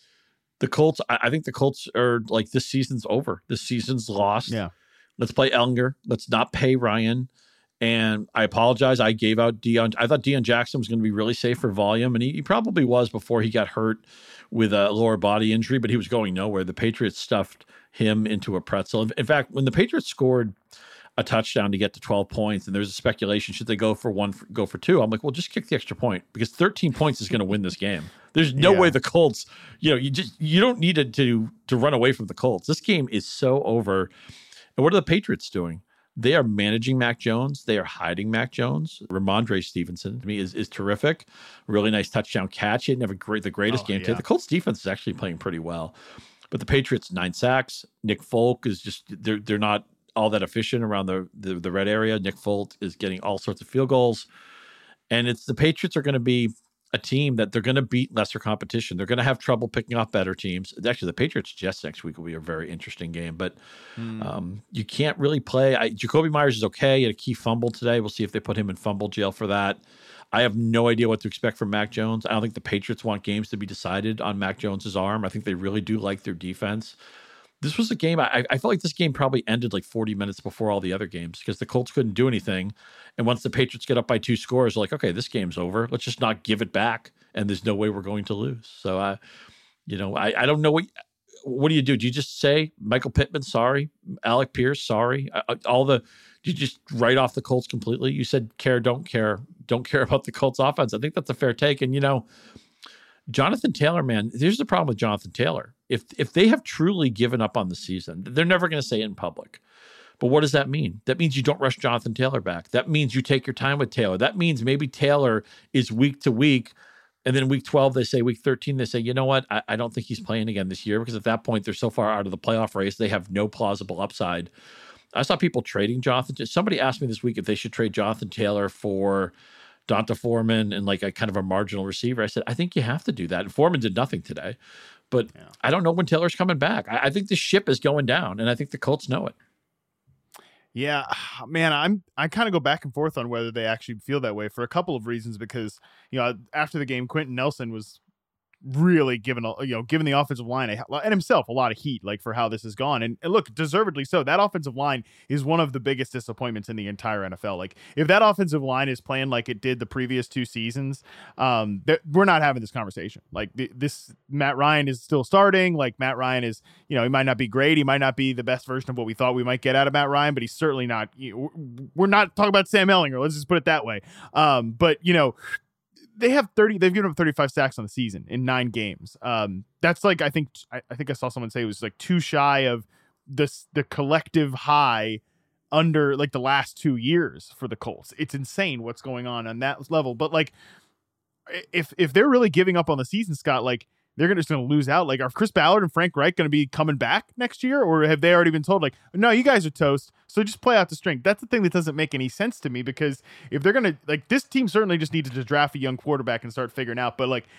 the Colts, I, I think the Colts are like, this season's over. This season's lost. Yeah. Let's play Ehlinger. Let's not pay Ryan. And I apologize. I gave out Deion. I thought Deion Jackson was going to be really safe for volume, and he, he probably was before he got hurt with a lower body injury, but he was going nowhere. The Patriots stuffed him into a pretzel. In fact, when the Patriots scored a touchdown to get to twelve points, and there's a speculation, should they go for one, for, go for two? I'm like, well, just kick the extra point because thirteen points is going to win this game. There's no yeah. way the Colts, you know, you just, you don't need to, to, to run away from the Colts. This game is so over. And what are the Patriots doing? They are managing Mac Jones. They are hiding Mac Jones. Ramondre Stevenson, to me, is, is terrific. Really nice touchdown catch. He didn't have a great, the greatest oh, game yeah. today. The Colts defense is actually playing pretty well. But the Patriots, nine sacks. Nick Folk is just, they're they're not all that efficient around the, the, the red area. Nick Folk is getting all sorts of field goals. And it's the Patriots are going to be a team that they're going to beat lesser competition. They're going to have trouble picking off better teams. Actually, the Patriots-Jets next week will be a very interesting game, but mm. um, you can't really play. I, Jacoby Myers is okay. He had a key fumble today. We'll see if they put him in fumble jail for that. I have no idea what to expect from Mac Jones. I don't think the Patriots want games to be decided on Mac Jones's arm. I think they really do like their defense. This was a game, I, I felt like this game probably ended like forty minutes before all the other games because the Colts couldn't do anything. And once the Patriots get up by two scores, they're like, okay, this game's over. Let's just not give it back. And there's no way we're going to lose. So, uh, you know, I, I don't know what, what do you do? Do you just say Michael Pittman, sorry, Alec Pierce, sorry, all the? Do you just write off the Colts completely? You said care, don't care, don't care about the Colts offense. I think that's a fair take. And you know, Jonathan Taylor, man, here's the problem with Jonathan Taylor. If if they have truly given up on the season, they're never going to say it in public. But what does that mean? That means you don't rush Jonathan Taylor back. That means you take your time with Taylor. That means maybe Taylor is week to week. And then week twelve, they say, week thirteen, they say, you know what? I, I don't think he's playing again this year, because at that point, they're so far out of the playoff race, they have no plausible upside. I saw people trading Jonathan. Somebody asked me this week if they should trade Jonathan Taylor for Donta Foreman and like a kind of a marginal receiver. I said, I think you have to do that. And Foreman did nothing today. But yeah. I don't know when Taylor's coming back. I, I think the ship is going down, and I think the Colts know it. Yeah, man, I'm I kind of go back and forth on whether they actually feel that way for a couple of reasons, because, you know, after the game, Quentin Nelson was really given, a, you know, given the offensive line a, and himself a lot of heat, like for how this has gone. And, and look, deservedly so. That offensive line is one of the biggest disappointments in the entire N F L. Like, if that offensive line is playing like it did the previous two seasons, um, th- we're not having this conversation. Like th- this, Matt Ryan is still starting. Like Matt Ryan is, you know, he might not be great. He might not be the best version of what we thought we might get out of Matt Ryan, but he's certainly not. You know, we're not talking about Sam Ehlinger. Let's just put it that way. Um, but you know. They have thirty. They've given up thirty-five sacks on the season in nine games. Um, that's like I think I, I think I saw someone say it was like too shy of this the collective high under like the last two years for the Colts. It's insane what's going on on that level. But like, if if they're really giving up on the season, Scott, like they're gonna just gonna lose out. Like, are Chris Ballard and Frank Reich gonna be coming back next year, or have they already been told like, no, you guys are toast, so just play out the string? That's the thing that doesn't make any sense to me, because if they're gonna like this team certainly just needed to draft a young quarterback and start figuring out, but like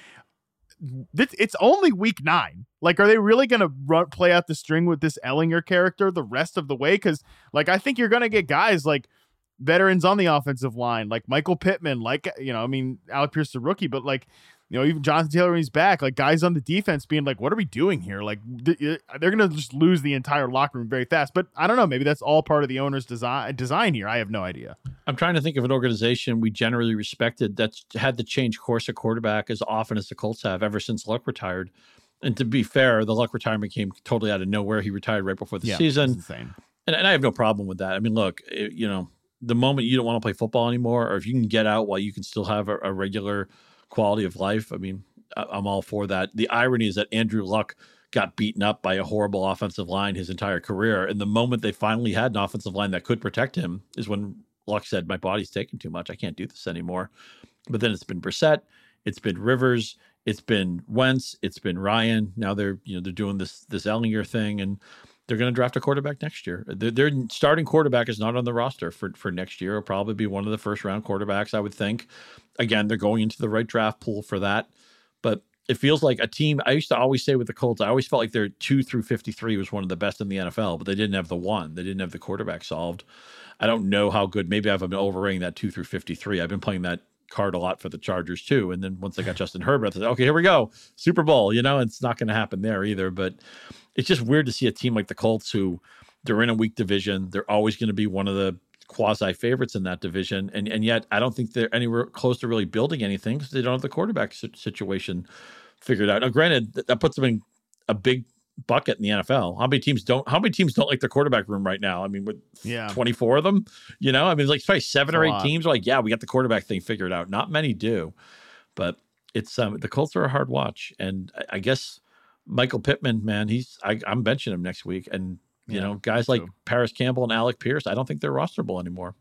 this, it's only week nine. Like, are they really gonna run play out the string with this Ehlinger character the rest of the way? Because like I think you're gonna get guys like veterans on the offensive line, like Michael Pittman, like, you know, I mean, Alec Pierce is a rookie, but like, you know, even Jonathan Taylor when he's back, like guys on the defense being like, what are we doing here? Like th- they're going to just lose the entire locker room very fast. But I don't know, maybe that's all part of the owner's design design here. I have no idea. I'm trying to think of an organization we generally respected that's had to change course of quarterback as often as the Colts have ever since Luck retired. And to be fair, the Luck retirement came totally out of nowhere. He retired right before the yeah, season. Insane. And, and I have no problem with that. I mean, look, it, you know, the moment you don't want to play football anymore, or if you can get out while you can still have a, a regular quality of life, I mean, I'm all for that. The irony is that Andrew Luck got beaten up by a horrible offensive line his entire career. And the moment they finally had an offensive line that could protect him is when Luck said, my body's taking too much. I can't do this anymore. But then it's been Brissett. It's been Rivers. It's been Wentz. It's been Ryan. Now they're, you know, they're doing this, this Ehlinger thing, and they're going to draft a quarterback next year. Their, their starting quarterback is not on the roster for, for next year. It'll probably be one of the first round quarterbacks, I would think. Again, they're going into the right draft pool for that. But it feels like a team. I used to always say with the Colts, I always felt like their two through fifty-three was one of the best in the N F L, but they didn't have the one. They didn't have the quarterback solved. I don't know how good. Maybe I've been overrating that two through fifty-three. I've been playing that card a lot for the Chargers too. And then once they got Justin Herbert, I said, okay, here we go. Super Bowl, you know, it's not going to happen there either. But it's just weird to see a team like the Colts, who they're in a weak division. They're always going to be one of the quasi favorites in that division. And and yet I don't think they're anywhere close to really building anything, because they don't have the quarterback situation figured out. Now, granted, that puts them in a big bucket in the N F L. How many teams don't, how many teams don't like their quarterback room right now? I mean, with yeah. twenty-four of them, you know, I mean, like probably seven That's or eight lot. teams are like, yeah, we got the quarterback thing figured out. Not many do, but it's, um, the Colts are a hard watch. And I, I guess Michael Pittman, man, he's, I, I'm benching him next week. And, you yeah, know, guys like too. Paris Campbell and Alec Pierce, I don't think they're rosterable anymore.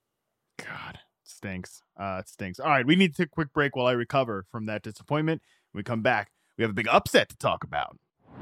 God, it stinks. Uh, it stinks. All right. We need to take a quick break while I recover from that disappointment. When we come back, we have a big upset to talk about.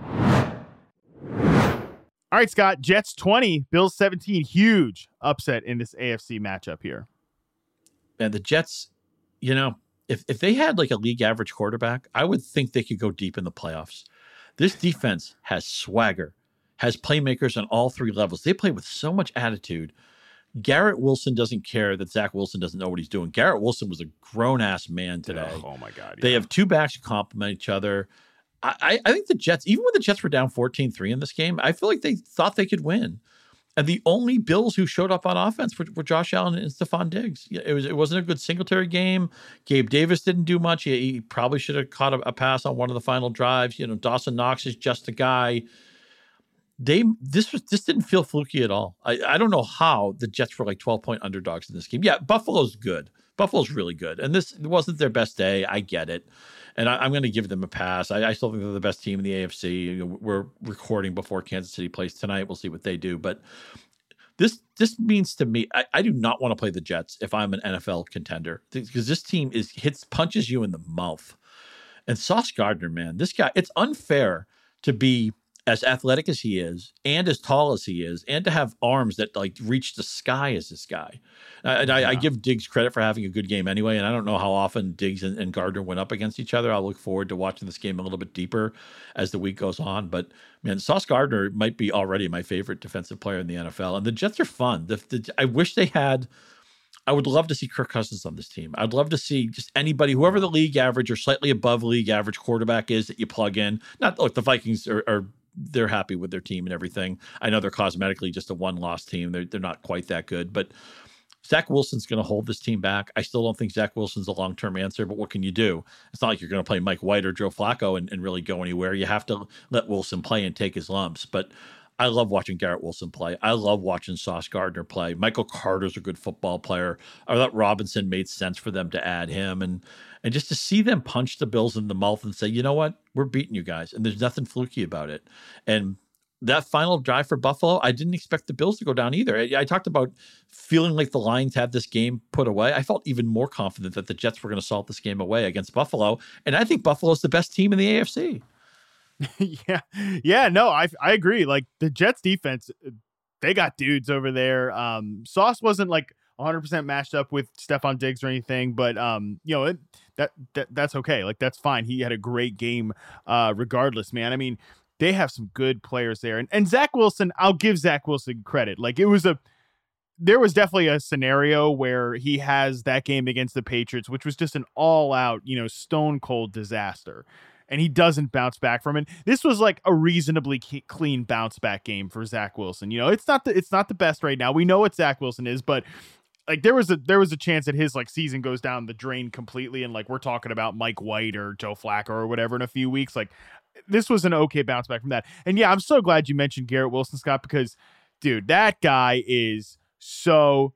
All right, Scott, Jets twenty, Bills seventeen, huge upset in this A F C matchup here. And the Jets, you know, if, if they had like a league average quarterback, I would think they could go deep in the playoffs. This defense has swagger, has playmakers on all three levels. They play with so much attitude. Garrett Wilson doesn't care that Zach Wilson doesn't know what he's doing. Garrett Wilson was a grown-ass man today. Oh, my God. Yeah. They have two backs who complement each other. I, I think the Jets, even when the Jets were down fourteen three in this game, I feel like they thought they could win. And the only Bills who showed up on offense were, were Josh Allen and Stephon Diggs. It was it wasn't a good Singletary game. Gabe Davis didn't do much. He, he probably should have caught a, a pass on one of the final drives. You know, Dawson Knox is just a guy. They this was this didn't feel fluky at all. I, I don't know how the Jets were like twelve point underdogs in this game. Yeah, Buffalo's good. Buffalo's really good, and this wasn't their best day. I get it. And I, I'm going to give them a pass. I, I still think they're the best team in the A F C. You know, we're recording before Kansas City plays tonight. We'll see what they do. But this this means to me, I, I do not want to play the Jets if I'm an N F L contender, because this team is hits punches you in the mouth. And Sauce Gardner, man, this guy, it's unfair to be as athletic as he is and as tall as he is and to have arms that like reach the sky as this guy. And I, yeah. I give Diggs credit for having a good game anyway. And I don't know how often Diggs and, and Gardner went up against each other. I'll look forward to watching this game a little bit deeper as the week goes on. But man, Sauce Gardner might be already my favorite defensive player in the N F L. And the Jets are fun. The, the, I wish they had, I would love to see Kirk Cousins on this team. I'd love to see just anybody, whoever the league average or slightly above league average quarterback is that you plug in. Not like the Vikings are, are they're happy with their team and everything. I know they're cosmetically just a one-loss team. They're they're not quite that good, but Zach Wilson's going to hold this team back. I still don't think Zach Wilson's a long-term answer, but what can you do? It's not like you're going to play Mike White or Joe Flacco and, and really go anywhere. You have to let Wilson play and take his lumps. But I love watching Garrett Wilson play. I love watching Sauce Gardner play. Michael Carter's a good football player. I thought Robinson made sense for them to add him. And and just to see them punch the Bills in the mouth and say, you know what, we're beating you guys. And there's nothing fluky about it. And that final drive for Buffalo, I didn't expect the Bills to go down either. I, I talked about feeling like the Lions had this game put away. I felt even more confident that the Jets were going to salt this game away against Buffalo. And I think Buffalo's the best team in the A F C. yeah. Yeah, no, I I agree. Like the Jets defense, they got dudes over there. Um, Sauce wasn't like one hundred percent matched up with Stephon Diggs or anything, but um, you know, it, that, that that's okay. Like that's fine. He had a great game uh, regardless, man. I mean, they have some good players there. And, and Zach Wilson, I'll give Zach Wilson credit. Like it was a, there was definitely a scenario where he has that game against the Patriots, which was just an all out, you know, stone cold disaster. And he doesn't bounce back from it. This was like a reasonably clean bounce back game for Zach Wilson. You know, it's not the, it's not the best right now. We know what Zach Wilson is, but like there was a, there was a chance that his like season goes down the drain completely. And like, we're talking about Mike White or Joe Flacco or whatever in a few weeks. Like this was an okay bounce back from that. And yeah, I'm so glad you mentioned Garrett Wilson, Scott, because dude, that guy is so,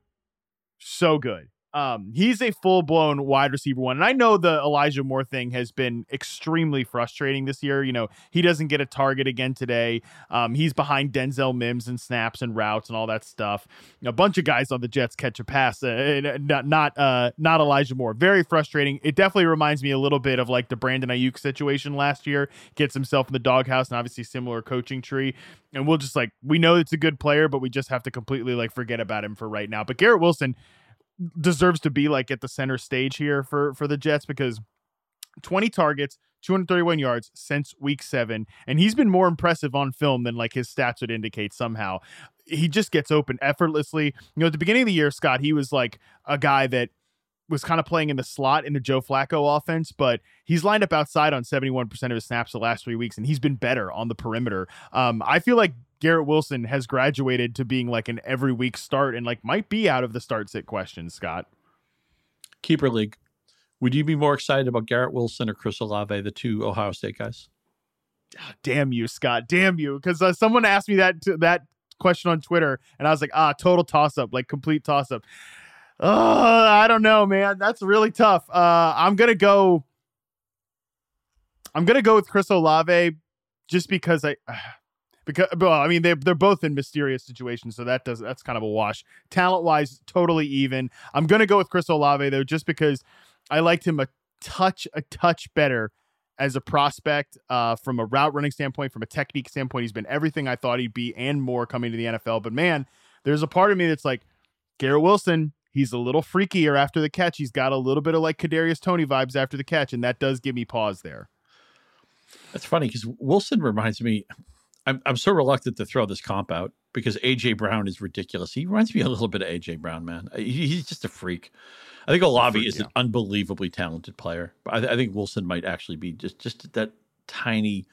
so good. Um, he's a full-blown wide receiver one. And I know the Elijah Moore thing has been extremely frustrating this year. You know, he doesn't get a target again today. Um, he's behind Denzel Mims and snaps and routes and all that stuff. A bunch of guys on the Jets catch a pass, uh, not not, uh, not Elijah Moore. Very frustrating. It definitely reminds me a little bit of like the Brandon Ayuk situation last year. Gets himself in the doghouse and obviously similar coaching tree. And we'll just like, we know it's a good player, but we just have to completely like forget about him for right now. But Garrett Wilson deserves to be like at the center stage here for for the Jets, because twenty targets, two hundred thirty-one yards since week seven, and he's been more impressive on film than like his stats would indicate. Somehow he just gets open effortlessly. You know, at the beginning of the year, Scott, he was like a guy that was kind of playing in the slot in the Joe Flacco offense, but he's lined up outside on seventy-one percent of his snaps the last three weeks, and he's been better on the perimeter. Um, I feel like Garrett Wilson has graduated to being like an every week start and like might be out of the start sit question, Scott. Keeper league. Would you be more excited about Garrett Wilson or Chris Olave, the two Ohio State guys? Oh, damn you, Scott. Damn you. Because uh, someone asked me that that question on Twitter, and I was like, ah, total toss up, like complete toss up. Oh, I don't know, man. That's really tough. Uh, I'm gonna go. I'm gonna go with Chris Olave, just because I, because well, I mean they they're both in mysterious situations, so that does that's kind of a wash. Talent wise, totally even. I'm gonna go with Chris Olave though, just because I liked him a touch a touch better as a prospect, uh, from a route running standpoint, from a technique standpoint. He's been everything I thought he'd be and more coming to the N F L. But man, there's a part of me that's like Garrett Wilson. He's a little freakier after the catch. He's got a little bit of like Kadarius Toney vibes after the catch, and that does give me pause there. That's funny because Wilson reminds me. I'm I'm so reluctant to throw this comp out because A J Brown is ridiculous. He reminds me a little bit of A J Brown, man. He, he's just a freak. I think Olave freak, is yeah. an unbelievably talented player, but I, th- I think Wilson might actually be just just that tiny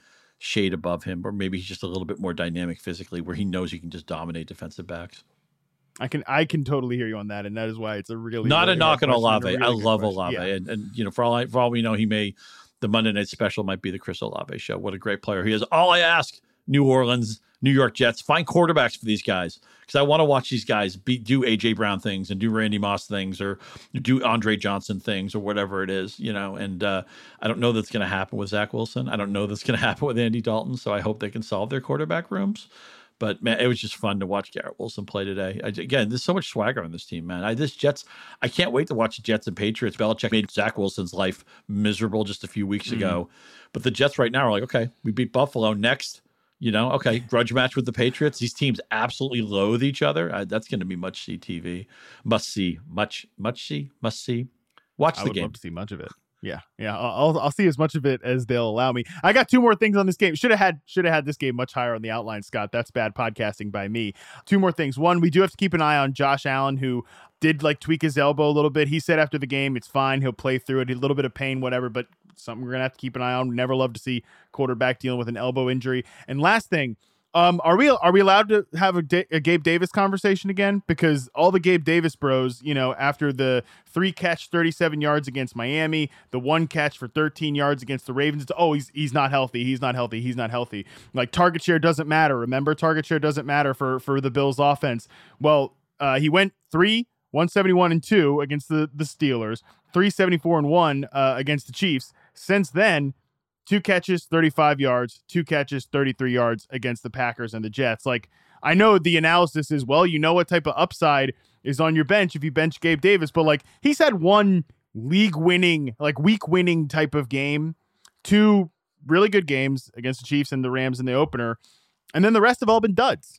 shade above him, or maybe he's just a little bit more dynamic physically, where he knows he can just dominate defensive backs. I can I can totally hear you on that, and that is why it's a really not really a knock on Olave. Really I love question. Olave, yeah. and and you know, for all I, for all we know, he may the Monday Night Special might be the Chris Olave show. What a great player he is! All I ask, New Orleans, New York Jets, find quarterbacks for these guys, because I want to watch these guys be, do A J Brown things and do Randy Moss things or do Andre Johnson things or whatever it is, you know. And uh, I don't know that's going to happen with Zach Wilson. I don't know that's going to happen with Andy Dalton. So I hope they can solve their quarterback rooms. But man, it was just fun to watch Garrett Wilson play today. I, again, there's so much swagger on this team, man. I this Jets, I can't wait to watch the Jets and Patriots. Belichick made Zach Wilson's life miserable just a few weeks mm-hmm. ago, but the Jets right now are like, okay, we beat Buffalo. Next, you know, okay, grudge match with the Patriots. These teams absolutely loathe each other. I, that's going to be much see T V, must see, much much see, must see. Watch I the would game. Love to see much of it. Yeah, yeah, I'll I'll see as much of it as they'll allow me. I got two more things on this game. Should have had should have had this game much higher on the outline, Scott. That's bad podcasting by me. Two more things. One, we do have to keep an eye on Josh Allen, who did like tweak his elbow a little bit. He said after the game, it's fine. He'll play through it. A little bit of pain, whatever, but something we're gonna have to keep an eye on. Never love to see quarterback dealing with an elbow injury. And last thing. Um, are we are we allowed to have a, da- a Gabe Davis conversation again? Because all the Gabe Davis bros, you know, after the three catch, thirty-seven yards against Miami, the one catch for thirteen yards against the Ravens. Oh, he's he's not healthy. He's not healthy. He's not healthy. Like target share doesn't matter. Remember, target share doesn't matter for for the Bills offense. Well, uh, he went three, one seventy-one and two against the the Steelers, three seventy-four and one uh, against the Chiefs. Since then, two catches, thirty-five yards, two catches, thirty-three yards against the Packers and the Jets. Like, I know the analysis is, well, you know what type of upside is on your bench if you bench Gabe Davis, but like he's had one league winning, like week winning type of game, two really good games against the Chiefs and the Rams in the opener, and then the rest have all been duds.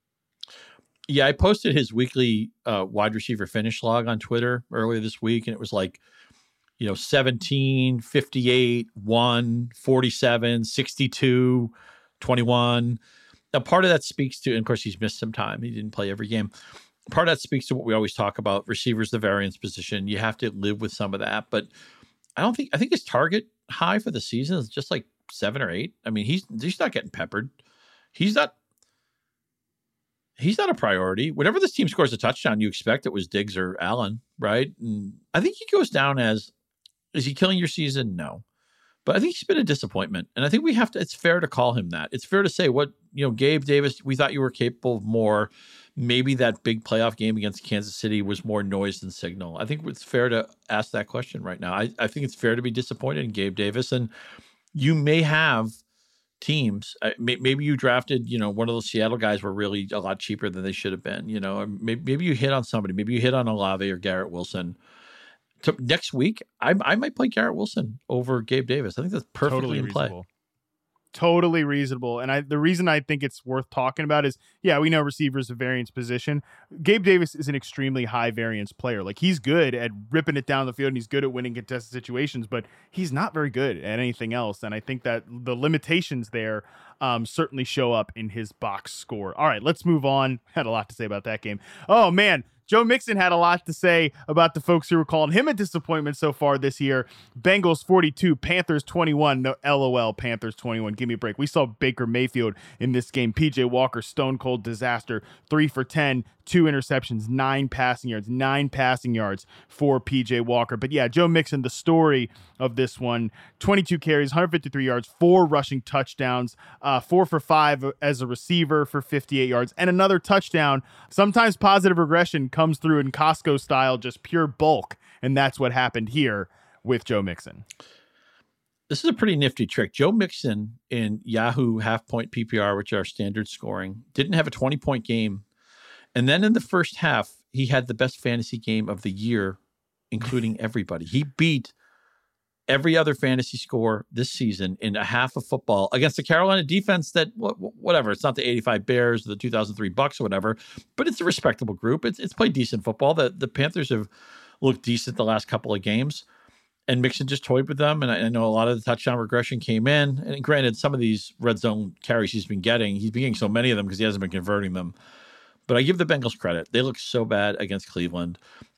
Yeah, I posted his weekly uh, wide receiver finish log on Twitter earlier this week, and it was like, you know, seventeen, fifty-eight, one, forty-seven, sixty-two, twenty-one. Now, part of that speaks to, and of course, he's missed some time. He didn't play every game. Part of that speaks to what we always talk about, receivers, the variance position. You have to live with some of that. But I don't think, I think his target high for the season is just like seven or eight. I mean, he's he's not getting peppered. He's not, he's not a priority. Whenever this team scores a touchdown, you expect it was Diggs or Allen, right? And I think he goes down as, is he killing your season? No. But I think he's been a disappointment. And I think we have to, it's fair to call him that. It's fair to say what, you know, Gabe Davis, we thought you were capable of more. Maybe that big playoff game against Kansas City was more noise than signal. I think it's fair to ask that question right now. I, I think it's fair to be disappointed in Gabe Davis. And you may have teams, uh, may, maybe you drafted, you know, one of those Seattle guys were really a lot cheaper than they should have been, you know, or maybe, maybe you hit on somebody, maybe you hit on Olave or Garrett Wilson. To, next week, I, I might play Garrett Wilson over Gabe Davis. I think that's perfectly totally in play. Reasonable. Totally reasonable. And I, the reason I think it's worth talking about is, yeah, we know receivers a variance position. Gabe Davis is an extremely high variance player. Like, he's good at ripping it down the field and he's good at winning contested situations, but he's not very good at anything else. And I think that the limitations there um, certainly show up in his box score. All right, let's move on. Had a lot to say about that game. Oh, man. Joe Mixon had a lot to say about the folks who were calling him a disappointment so far this year. Bengals forty-two, Panthers twenty-one. No, LOL, Panthers twenty-one. Give me a break. We saw Baker Mayfield in this game. P J Walker, stone cold disaster. Three for ten, two interceptions, nine passing yards, nine passing yards for P J Walker. But yeah, Joe Mixon, the story of this one, twenty-two carries, one hundred fifty-three yards, four rushing touchdowns, uh, four for five as a receiver for fifty-eight yards, and another touchdown. Sometimes positive regression comes through in Costco style, just pure bulk. And that's what happened here with Joe Mixon. This is a pretty nifty trick. Joe Mixon in Yahoo half point P P R, which are standard scoring, didn't have a twenty point game. And then in the first half, he had the best fantasy game of the year, including everybody. He beat every other fantasy score this season in a half of football against the Carolina defense that, whatever, it's not the eighty-five Bears or the two thousand three Bucks or whatever, but it's a respectable group. It's it's played decent football. The, the Panthers have looked decent the last couple of games, and Mixon just toyed with them. And I, I know a lot of the touchdown regression came in. And granted, some of these red zone carries he's been getting, he's been getting so many of them because he hasn't been converting them. But I give the Bengals credit. They look so bad against Cleveland.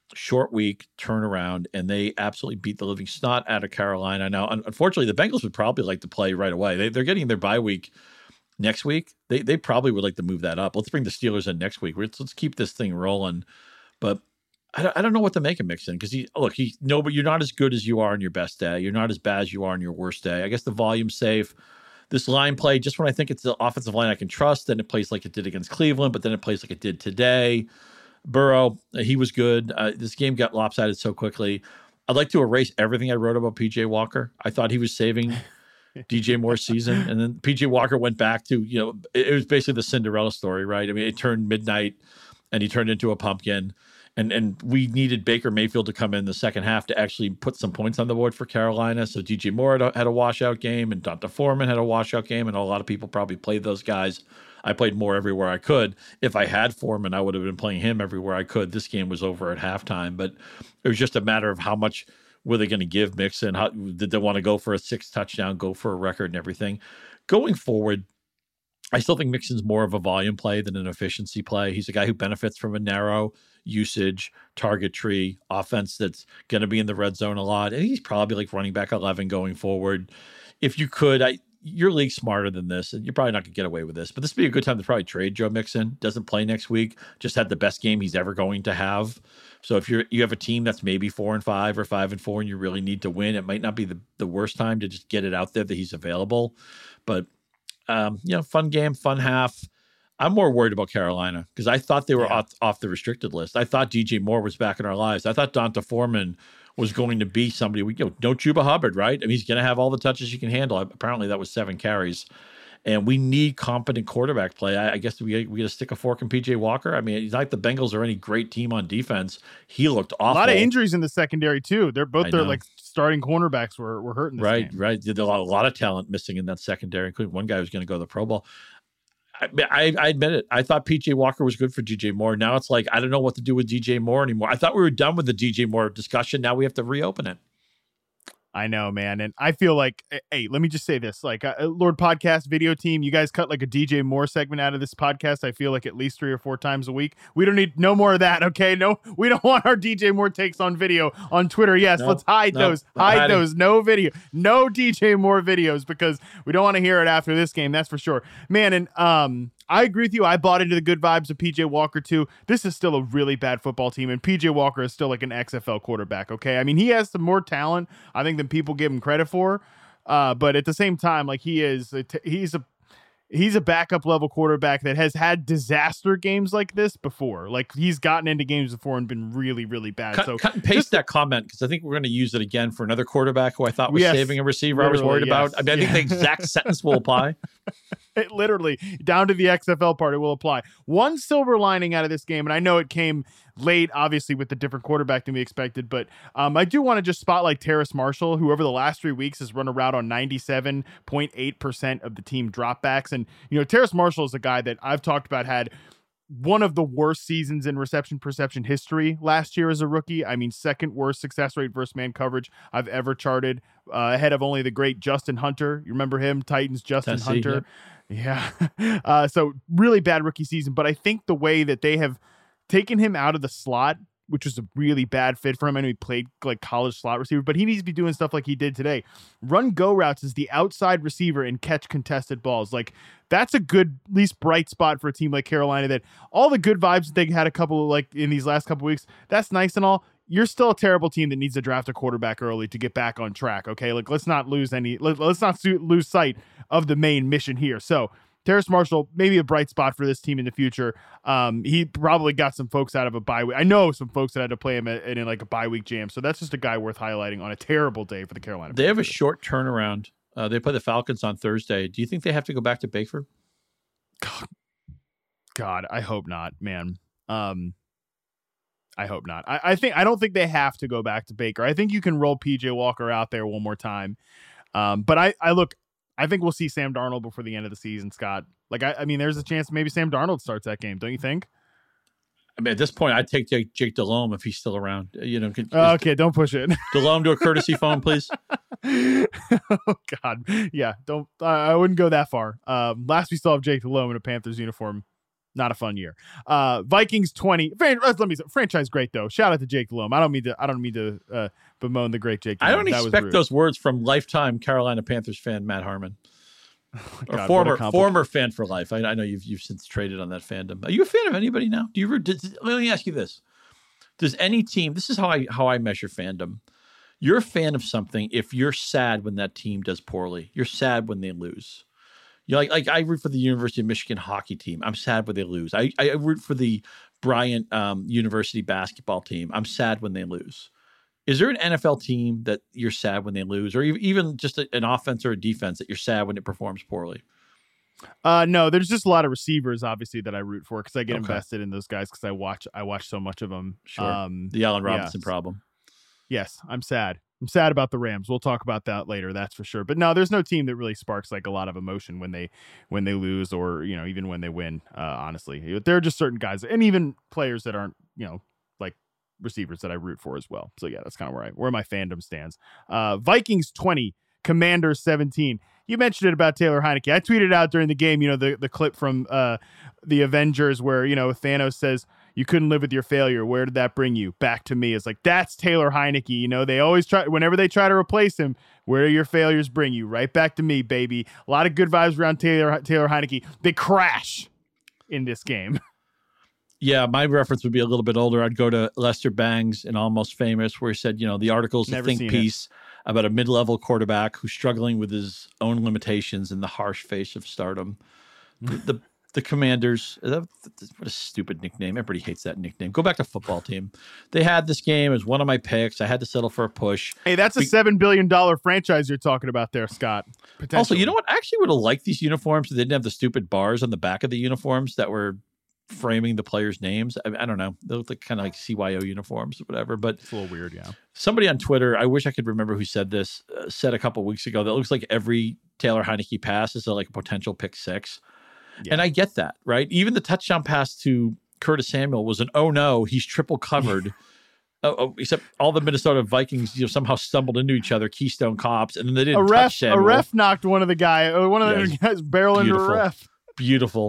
short week turnaround, and they absolutely beat the living snot out of Carolina. Now, un- unfortunately, the Bengals would probably like to play right away. They, they're getting their bye week next week. They they probably would like to move that up. Let's bring the Steelers in next week. Let's, let's keep this thing rolling. But I don't, I don't know what to make of Mixon because he look he no, but you're not as good as you are on your best day. You're not as bad as you are on your worst day. I guess the volume's safe. This line play, just when I think it's the offensive line I can trust, then it plays like it did against Cleveland, but then it plays like it did today. Burrow, he was good. Uh, this game got lopsided so quickly. I'd like to erase everything I wrote about P J Walker. I thought he was saving D J Moore's season, and then P J Walker went back to, you know, it, it was basically the Cinderella story, right? I mean, it turned midnight, and he turned into a pumpkin. And and we needed Baker Mayfield to come in the second half to actually put some points on the board for Carolina. So D J Moore had a, had a washout game, and D'Onta Foreman had a washout game, and a lot of people probably played those guys. I played Moore everywhere I could. If I had Foreman, I would have been playing him everywhere I could. This game was over at halftime, but it was just a matter of how much were they going to give Mixon? How did they want to go for a six touchdown, go for a record and everything? Going forward, I still think Mixon's more of a volume play than an efficiency play. He's a guy who benefits from a narrow usage, target tree, offense that's going to be in the red zone a lot. And he's probably like running back eleven going forward. If you could, I your league's smarter than this, and you're probably not going to get away with this, but this would be a good time to probably trade Joe Mixon. Doesn't play next week, just had the best game he's ever going to have. So if you're you have a team that's maybe four and five or five and four and you really need to win, it might not be the, the worst time to just get it out there that he's available. But Um, you know, fun game, fun half. I'm more worried about Carolina because I thought they were yeah. off, off the restricted list. I thought D J Moore was back in our lives. I thought D'Onta Foreman was going to be somebody. We, you know, no Chuba Hubbard, right? I mean, he's going to have all the touches he can handle. Apparently, that was seven carries, and we need competent quarterback play. I, I guess we we got to stick a fork in P J Walker. I mean, it's not like the Bengals are any great team on defense. He looked awful. A lot of injuries in the secondary too. They're both their like starting cornerbacks were were hurting. This right, game. right. There's a lot, a lot of talent missing in that secondary, including one guy who's going to go to the Pro Bowl. I, I, I admit it. I thought P J Walker was good for D J Moore. Now it's like I don't know what to do with D J Moore anymore. I thought we were done with the D J Moore discussion. Now we have to reopen it. I know, man. And I feel like, hey, let me just say this, like uh, Lord Podcast video team, you guys cut like a D J Moore segment out of this podcast. I feel like at least three or four times a week. We don't need no more of that. Okay. No, we don't want our D J Moore takes on video on Twitter. Yes. Nope, let's hide nope, those, hide those. No video, no D J Moore videos because we don't want to hear it after this game. That's for sure, man. And, um, I agree with you. I bought into the good vibes of P J Walker too. This is still a really bad football team, and P J Walker is still like an X F L quarterback. Okay, I mean he has some more talent, I think, than people give him credit for. Uh, but at the same time, like he is, a t- he's a he's a backup level quarterback that has had disaster games like this before. Like he's gotten into games before and been really, really bad. Cut, so cut and paste just, that comment because I think we're going to use it again for another quarterback who I thought was yes, saving a receiver I was worried yes, about. I mean, I yeah. think the exact sentence will apply. It literally down to the X F L part, it will apply. One silver lining out of this game, and I know it came late, obviously, with the different quarterback than we expected, but um, I do want to just spotlight Terrace Marshall, who over the last three weeks has run a route on ninety-seven point eight percent of the team dropbacks. And, you know, Terrace Marshall is a guy that I've talked about had one of the worst seasons in reception perception history last year as a rookie. I mean, second worst success rate versus man coverage I've ever charted, uh, ahead of only the great Justin Hunter. You remember him? Titans Justin Tennessee, Hunter. Yeah. Yeah. uh, so really bad rookie season, but I think the way that they have taken him out of the slot, which was a really bad fit for him. I know he played like college slot receiver, but he needs to be doing stuff like he did today. Run go routes as the outside receiver and catch contested balls. Like that's a good, at least bright spot for a team like Carolina that all the good vibes that they had a couple of like in these last couple of weeks, that's nice and all. You're still a terrible team that needs to draft a quarterback early to get back on track. Okay. Like let's not lose any, let, let's not lose sight of the main mission here. So Terrace Marshall, maybe a bright spot for this team in the future. Um, he probably got some folks out of a bye week. I know some folks that had to play him in, in like a bye week jam. So that's just a guy worth highlighting on a terrible day for the Carolina. They have a short turnaround. Uh, they play the Falcons on Thursday. Do you think they have to go back to Baker? God, I hope not, man. Um, I hope not. I, I think I don't think they have to go back to Baker. I think you can roll P J Walker out there one more time. Um, but I, I look, I think we'll see Sam Darnold before the end of the season, Scott. Like, I, I mean, there's a chance maybe Sam Darnold starts that game. Don't you think? I mean, at this point, I'd take Jake, Jake Delhomme if he's still around. You know, can, uh, okay, don't push it. Delhomme to a courtesy phone, please. Oh God, yeah, don't. Uh, I wouldn't go that far. Um, last we saw of Jake Delhomme in a Panthers uniform, not a fun year. Uh, Vikings twenty. Let me say, franchise great though. Shout out to Jake Delhomme. I don't mean to. I don't mean to uh, bemoan the great Jake Delhomme. I don't That was expect rude. those words from lifetime Carolina Panthers fan Matt Harmon, God, or what former a compli- former fan for life. I, I know you've you've since traded on that fandom. Are you a fan of anybody now? Do you? Re- does, let me ask you this: does any team? This is how I how I measure fandom. You're a fan of something if you're sad when that team does poorly. You're sad when they lose. You like like I root for the University of Michigan hockey team. I'm sad when they lose. I, I root for the Bryant um, University basketball team. I'm sad when they lose. Is there an N F L team that you're sad when they lose, or even just a, an offense or a defense that you're sad when it performs poorly? Uh, no, there's just a lot of receivers, obviously, that I root for because I get Okay. invested in those guys because I watch I watch so much of them. Sure. Um, The Allen yeah. Robinson problem. Yes, I'm sad. I'm sad about the Rams. We'll talk about that later. That's for sure. But no, there's no team that really sparks like a lot of emotion when they when they lose, or you know, even when they win. Uh, honestly, there are just certain guys, and even players that aren't you know like receivers that I root for as well. So yeah, that's kind of where I where my fandom stands. Uh, Vikings twenty, Commanders seventeen. You mentioned it about Taylor Heineke. I tweeted out during the game, you know, the the clip from uh, the Avengers where you know Thanos says, "You couldn't live with your failure. Where did that bring you? Back to me." It's like, that's Taylor Heineke. You know, they always try, whenever they try to replace him, where do your failures bring you? Right back to me, baby. A lot of good vibes around Taylor Taylor Heineke. They crash in this game. Yeah, my reference would be a little bit older. I'd go to Lester Bangs in Almost Famous, where he said, you know, the article's a Never think seen piece about a mid-level quarterback who's struggling with his own limitations in the harsh face of stardom. the, the the Commanders, what a stupid nickname. Everybody hates that nickname. Go back to football team. They had this game as one of my picks. I had to settle for a push. Hey, that's a seven billion dollars franchise you're talking about there, Scott. Also, you know what? I actually would have liked these uniforms if they didn't have the stupid bars on the back of the uniforms that were framing the players' names. I, I don't know. They look like kind of like C Y O uniforms or whatever, but it's a little weird, yeah. Somebody on Twitter, I wish I could remember who said this, uh, said a couple weeks ago that looks like every Taylor Heineke pass is a, like a potential pick six. Yeah. And I get that, right? Even the touchdown pass to Curtis Samuel was an, oh no, he's triple covered. oh, oh, except all the Minnesota Vikings, you know, somehow stumbled into each other, Keystone Cops, and then they didn't a ref, touch Samuel. A ref knocked one of the guy, one of Yes. the guys barrel into a ref. Beautiful.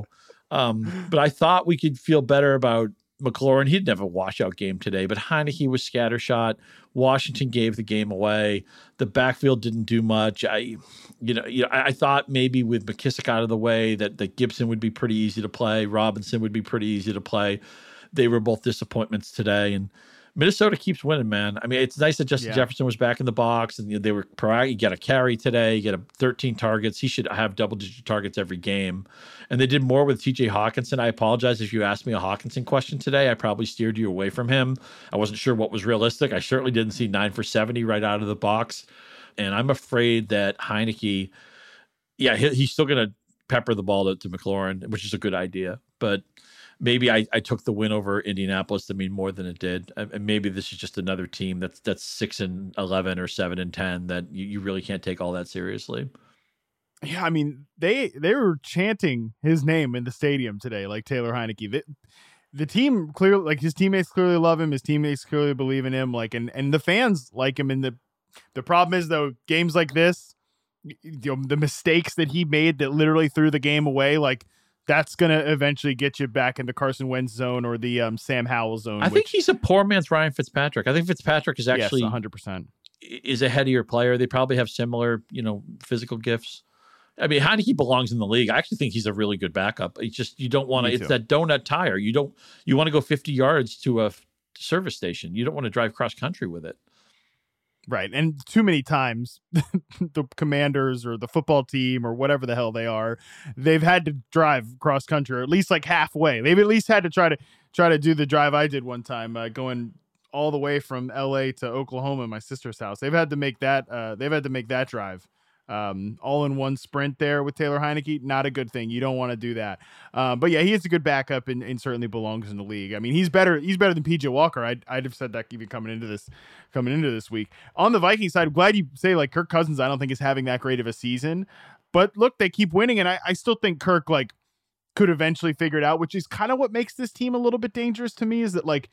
Um, but I thought we could feel better about McLaurin. He didn't have a washout game today, but Heineke was scattershot. Washington gave the game away. The backfield didn't do much. I, you know, you know, I, I thought maybe with McKissick out of the way that, that Gibson would be pretty easy to play. Robinson would be pretty easy to play. They were both disappointments today, and Minnesota keeps winning, man. I mean, it's nice that Justin Yeah. Jefferson was back in the box, and you know, they were proactive. You got a carry today. You got a thirteen targets. He should have double-digit targets every game. And they did more with T J Hawkinson. I apologize if you asked me a Hawkinson question today. I probably steered you away from him. I wasn't sure what was realistic. I certainly didn't see nine for seventy right out of the box. And I'm afraid that Heineke, yeah, he, he's still going to pepper the ball to, to McLaurin, which is a good idea. But maybe I, I took the win over Indianapolis to mean more than it did. And maybe this is just another team that's that's six and eleven or seven and ten that you, you really can't take all that seriously. Yeah, I mean, they they were chanting his name in the stadium today, like Taylor Heineke. The, the team clearly, like his teammates clearly love him. His teammates clearly believe in him. Like, and and the fans like him. And the the problem is though, games like this, you know, the mistakes that he made that literally threw the game away, like. That's going to eventually get you back in the Carson Wentz zone or the um, Sam Howell zone. I which, think he's a poor man's Ryan Fitzpatrick. I think Fitzpatrick is actually yes, one hundred percent. Is a headier player. They probably have similar, you know, physical gifts. I mean, Heineke belongs in the league. I actually think he's a really good backup. It's just you don't want to. It's too. that donut tire. You don't. You want to go fifty yards to a service station. You don't want to drive cross country with it. Right. And too many times the Commanders or the football team or whatever the hell they are, they've had to drive cross country or at least like halfway. They've at least had to try to try to do the drive I did one time, uh, going all the way from L A to Oklahoma, my sister's house. They've had to make that uh, they've had to make that drive. Um, all in one sprint there with Taylor Heineke, not a good thing. You don't want to do that. Uh, but yeah, he is a good backup and, and certainly belongs in the league. I mean, he's better. He's better than P J Walker. I'd, I'd have said that even coming into this, coming into this week. On the Viking side, I'm glad you say like Kirk Cousins. I don't think is having that great of a season, but look, they keep winning, and I, I still think Kirk like could eventually figure it out, which is kind of what makes this team a little bit dangerous to me. Is that like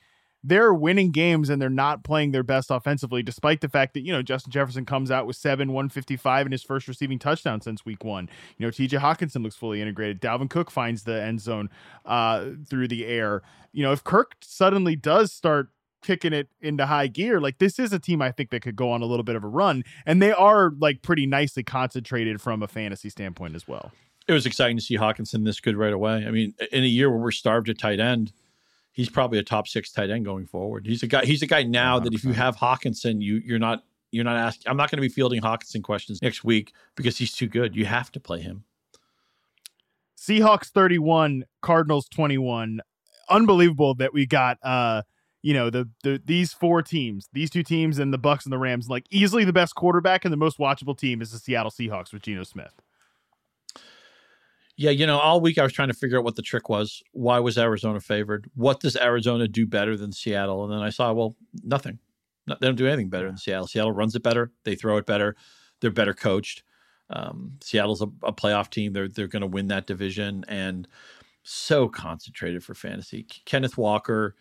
they're winning games and they're not playing their best offensively, despite the fact that, you know, Justin Jefferson comes out with seven, one fifty-five in his first receiving touchdown since week one. You know, T J Hawkinson looks fully integrated. Dalvin Cook finds the end zone uh, through the air. You know, if Kirk suddenly does start kicking it into high gear, like this is a team I think that could go on a little bit of a run, and they are like pretty nicely concentrated from a fantasy standpoint as well. It was exciting to see Hawkinson this good right away. I mean, in a year where we're starved at tight end, he's probably a top six tight end going forward. He's a guy. He's a guy now that if you have Hawkinson, you you're not you're not asking. I'm not going to be fielding Hawkinson questions next week because he's too good. You have to play him. Seahawks thirty-one, Cardinals twenty-one. Unbelievable that we got uh you know the the these four teams, these two teams, and the Bucs and the Rams. Like easily the best quarterback and the most watchable team is the Seattle Seahawks with Geno Smith. Yeah, you know, all week I was trying to figure out what the trick was. Why was Arizona favored? What does Arizona do better than Seattle? And then I saw, well, nothing. No, they don't do anything better than Seattle. Seattle runs it better. They throw it better. They're better coached. Um, Seattle's a, a playoff team. They're they're going to win that division, and so concentrated for fantasy. Kenneth Walker.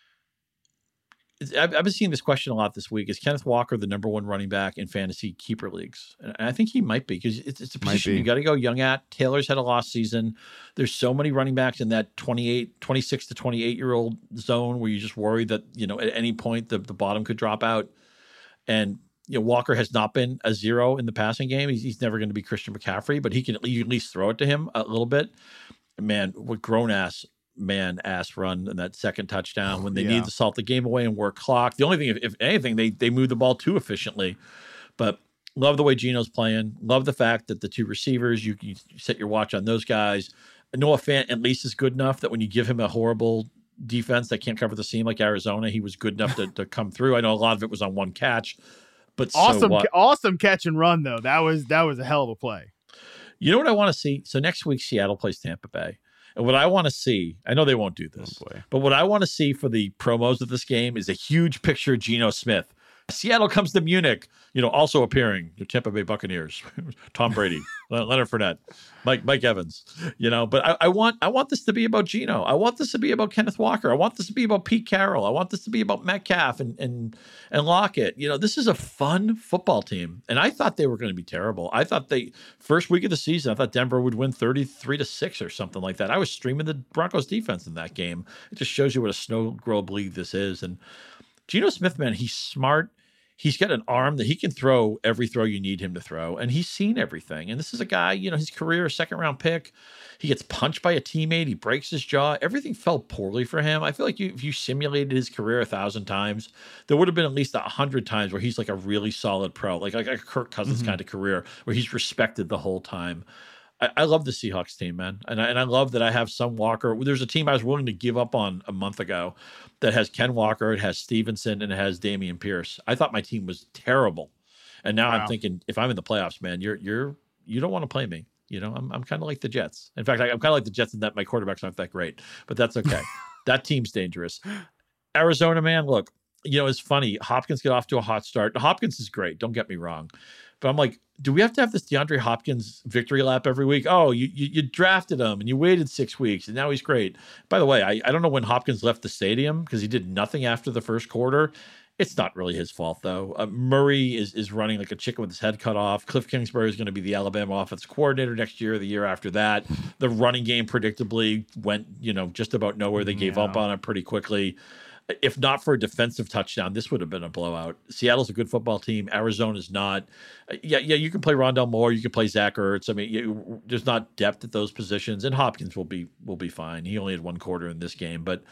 I've, I've been seeing this question a lot this week. Is Kenneth Walker the number one running back in fantasy keeper leagues? And I think he might be because it's, it's a position you got to go young at. Taylor's had a lost season. There's so many running backs in that twenty-eight, twenty-six to twenty-eight year old zone where you just worry that, you know, at any point the, the bottom could drop out. And, you know, Walker has not been a zero in the passing game. He's, he's never going to be Christian McCaffrey, but he can at least, at least throw it to him a little bit. Man, what grown ass. man ass run in that second touchdown when they yeah. need to salt the game away and work clock. The only thing, if, if anything, they they move the ball too efficiently. But love the way Geno's playing. Love the fact that the two receivers, you, you set your watch on those guys. Noah Fant at least is good enough that when you give him a horrible defense that can't cover the seam like Arizona, he was good enough to, to come through. I know a lot of it was on one catch, but awesome, so what? awesome catch and run though. That was that was a hell of a play. You know what I want to see? So next week, Seattle plays Tampa Bay. And what I want to see, I know they won't do this, oh but what I want to see for the promos of this game is a huge picture of Geno Smith. Seattle comes to Munich, you know, also appearing, your Tampa Bay Buccaneers, Tom Brady, Leonard Fournette, Mike Mike Evans, you know. But I, I want I want this to be about Geno. I want this to be about Kenneth Walker. I want this to be about Pete Carroll. I want this to be about Metcalf and and and Lockett. You know, this is a fun football team, and I thought they were going to be terrible. I thought they first week of the season, I thought Denver would win thirty-three to six or something like that. I was streaming the Broncos defense in that game. It just shows you what a snow globe league this is. And Geno Smith, man, he's smart. He's got an arm that he can throw every throw you need him to throw, and he's seen everything. And this is a guy, you know, his career, second round pick. He gets punched by a teammate. He breaks his jaw. Everything fell poorly for him. I feel like you, if you simulated his career a thousand times, there would have been at least a hundred times where he's like a really solid pro, like, like a Kirk Cousins mm-hmm. kind of career where he's respected the whole time. I, I love the Seahawks team, man. And I, and I love that I have some Walker. There's a team I was willing to give up on a month ago that has Ken Walker, it has Stevenson, and it has Dameon Pierce. I thought my team was terrible. And now wow. I'm thinking, if I'm in the playoffs, man, you're you're you don't want to play me. You know, I'm I'm kind of like the Jets. In fact, I, I'm kind of like the Jets in that my quarterbacks aren't that great, but that's okay. That team's dangerous. Arizona, man, look, you know, it's funny. Hopkins get off to a hot start. Hopkins is great. Don't get me wrong. But I'm like, do we have to have this DeAndre Hopkins victory lap every week? Oh, you you, you drafted him and you waited six weeks and now he's great. By the way, I, I don't know when Hopkins left the stadium because he did nothing after the first quarter. It's not really his fault, though. Uh, Murray is is running like a chicken with his head cut off. Cliff Kingsbury is going to be the Alabama offensive coordinator next year or the year after that. The running game predictably went, you know, just about nowhere. They gave yeah. up on it pretty quickly. If not for a defensive touchdown, this would have been a blowout. Seattle's a good football team. Arizona's not. Yeah, yeah, you can play Rondell Moore. You can play Zach Ertz. I mean, you, there's not depth at those positions. And Hopkins will be will be fine. He only had one quarter in this game. But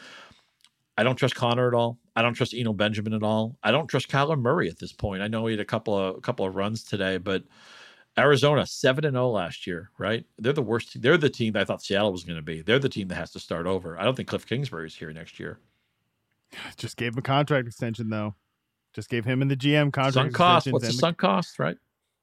I don't trust Connor at all. I don't trust Eno Benjamin at all. I don't trust Kyler Murray at this point. I know he had a couple of a couple of runs today, but Arizona seven and zero last year, right? They're the worst. They're the team that I thought Seattle was going to be. They're the team that has to start over. I don't think Cliff Kingsbury is here next year. Just gave him a contract extension, though. Just gave him and the G M contract sunk cost. extensions. What's the sunk cost, right?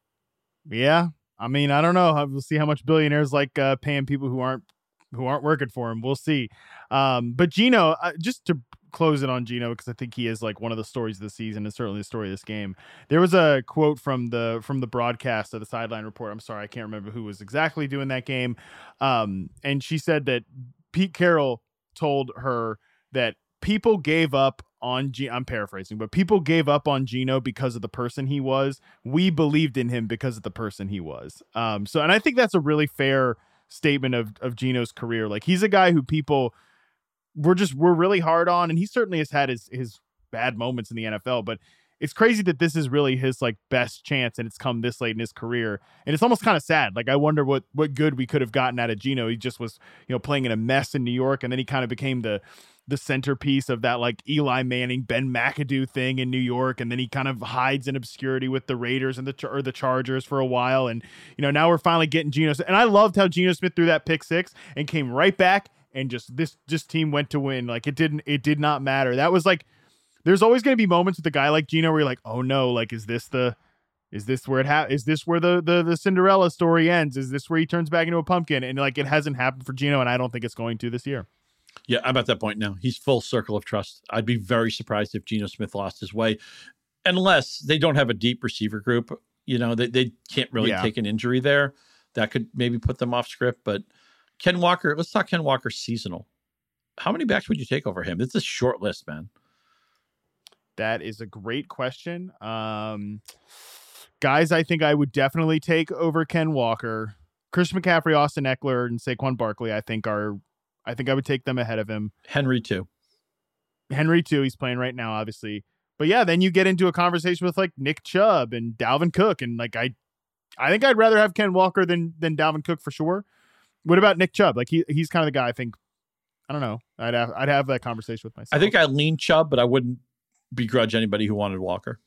Yeah, I mean, I don't know. We'll see how much billionaires like uh, paying people who aren't who aren't working for him. We'll see. Um, but Geno, uh, just to close it on Geno, because I think he is like one of the stories of the season and certainly the story of this game. There was a quote from the from the broadcast of the Sideline Report. I'm sorry, I can't remember who was exactly doing that game. Um, and she said that Pete Carroll told her that people gave up on G. I'm paraphrasing, but people gave up on Geno because of the person he was. We believed in him because of the person he was. Um, so, and I think that's a really fair statement of of Geno's career. Like, he's a guy who people were just were really hard on, and he certainly has had his his bad moments in the N F L, but it's crazy that this is really his like best chance, and it's come this late in his career. And it's almost kind of sad. Like, I wonder what, what good we could have gotten out of Geno. He just was, you know, playing in a mess in New York. And then he kind of became the, the centerpiece of that like Eli Manning, Ben McAdoo thing in New York. And then he kind of hides in obscurity with the Raiders and the, or the Chargers for a while. And, you know, now we're finally getting Geno. And I loved how Geno Smith threw that pick six and came right back. And just this, this team went to win. Like, it didn't, it did not matter. That was like, there's always going to be moments with a guy like Geno where you're like, oh no, like, is this the, is this where it ha- is this where the, the, the Cinderella story ends? Is this where he turns back into a pumpkin? And like, it hasn't happened for Geno, and I don't think it's going to this year. Yeah, I'm at that point now. He's full circle of trust. I'd be very surprised if Geno Smith lost his way, unless they don't have a deep receiver group. You know, they, they can't really yeah. take an injury there. That could maybe put them off script. But Ken Walker, let's talk Ken Walker seasonal. How many backs would you take over him? It's a short list, man. That is a great question. Um, guys, I think I would definitely take over Ken Walker. Christian McCaffrey, Austin Eckler, and Saquon Barkley, I think are, I think I would take them ahead of him. Henry too. Henry too. He's playing right now, obviously. But yeah, then you get into a conversation with like Nick Chubb and Dalvin Cook, and like I, I think I'd rather have Ken Walker than than Dalvin Cook for sure. What about Nick Chubb? Like he he's kind of the guy I think. I don't know. I'd have I'd have that conversation with myself. I think I lean Chubb, but I wouldn't begrudge anybody who wanted Walker.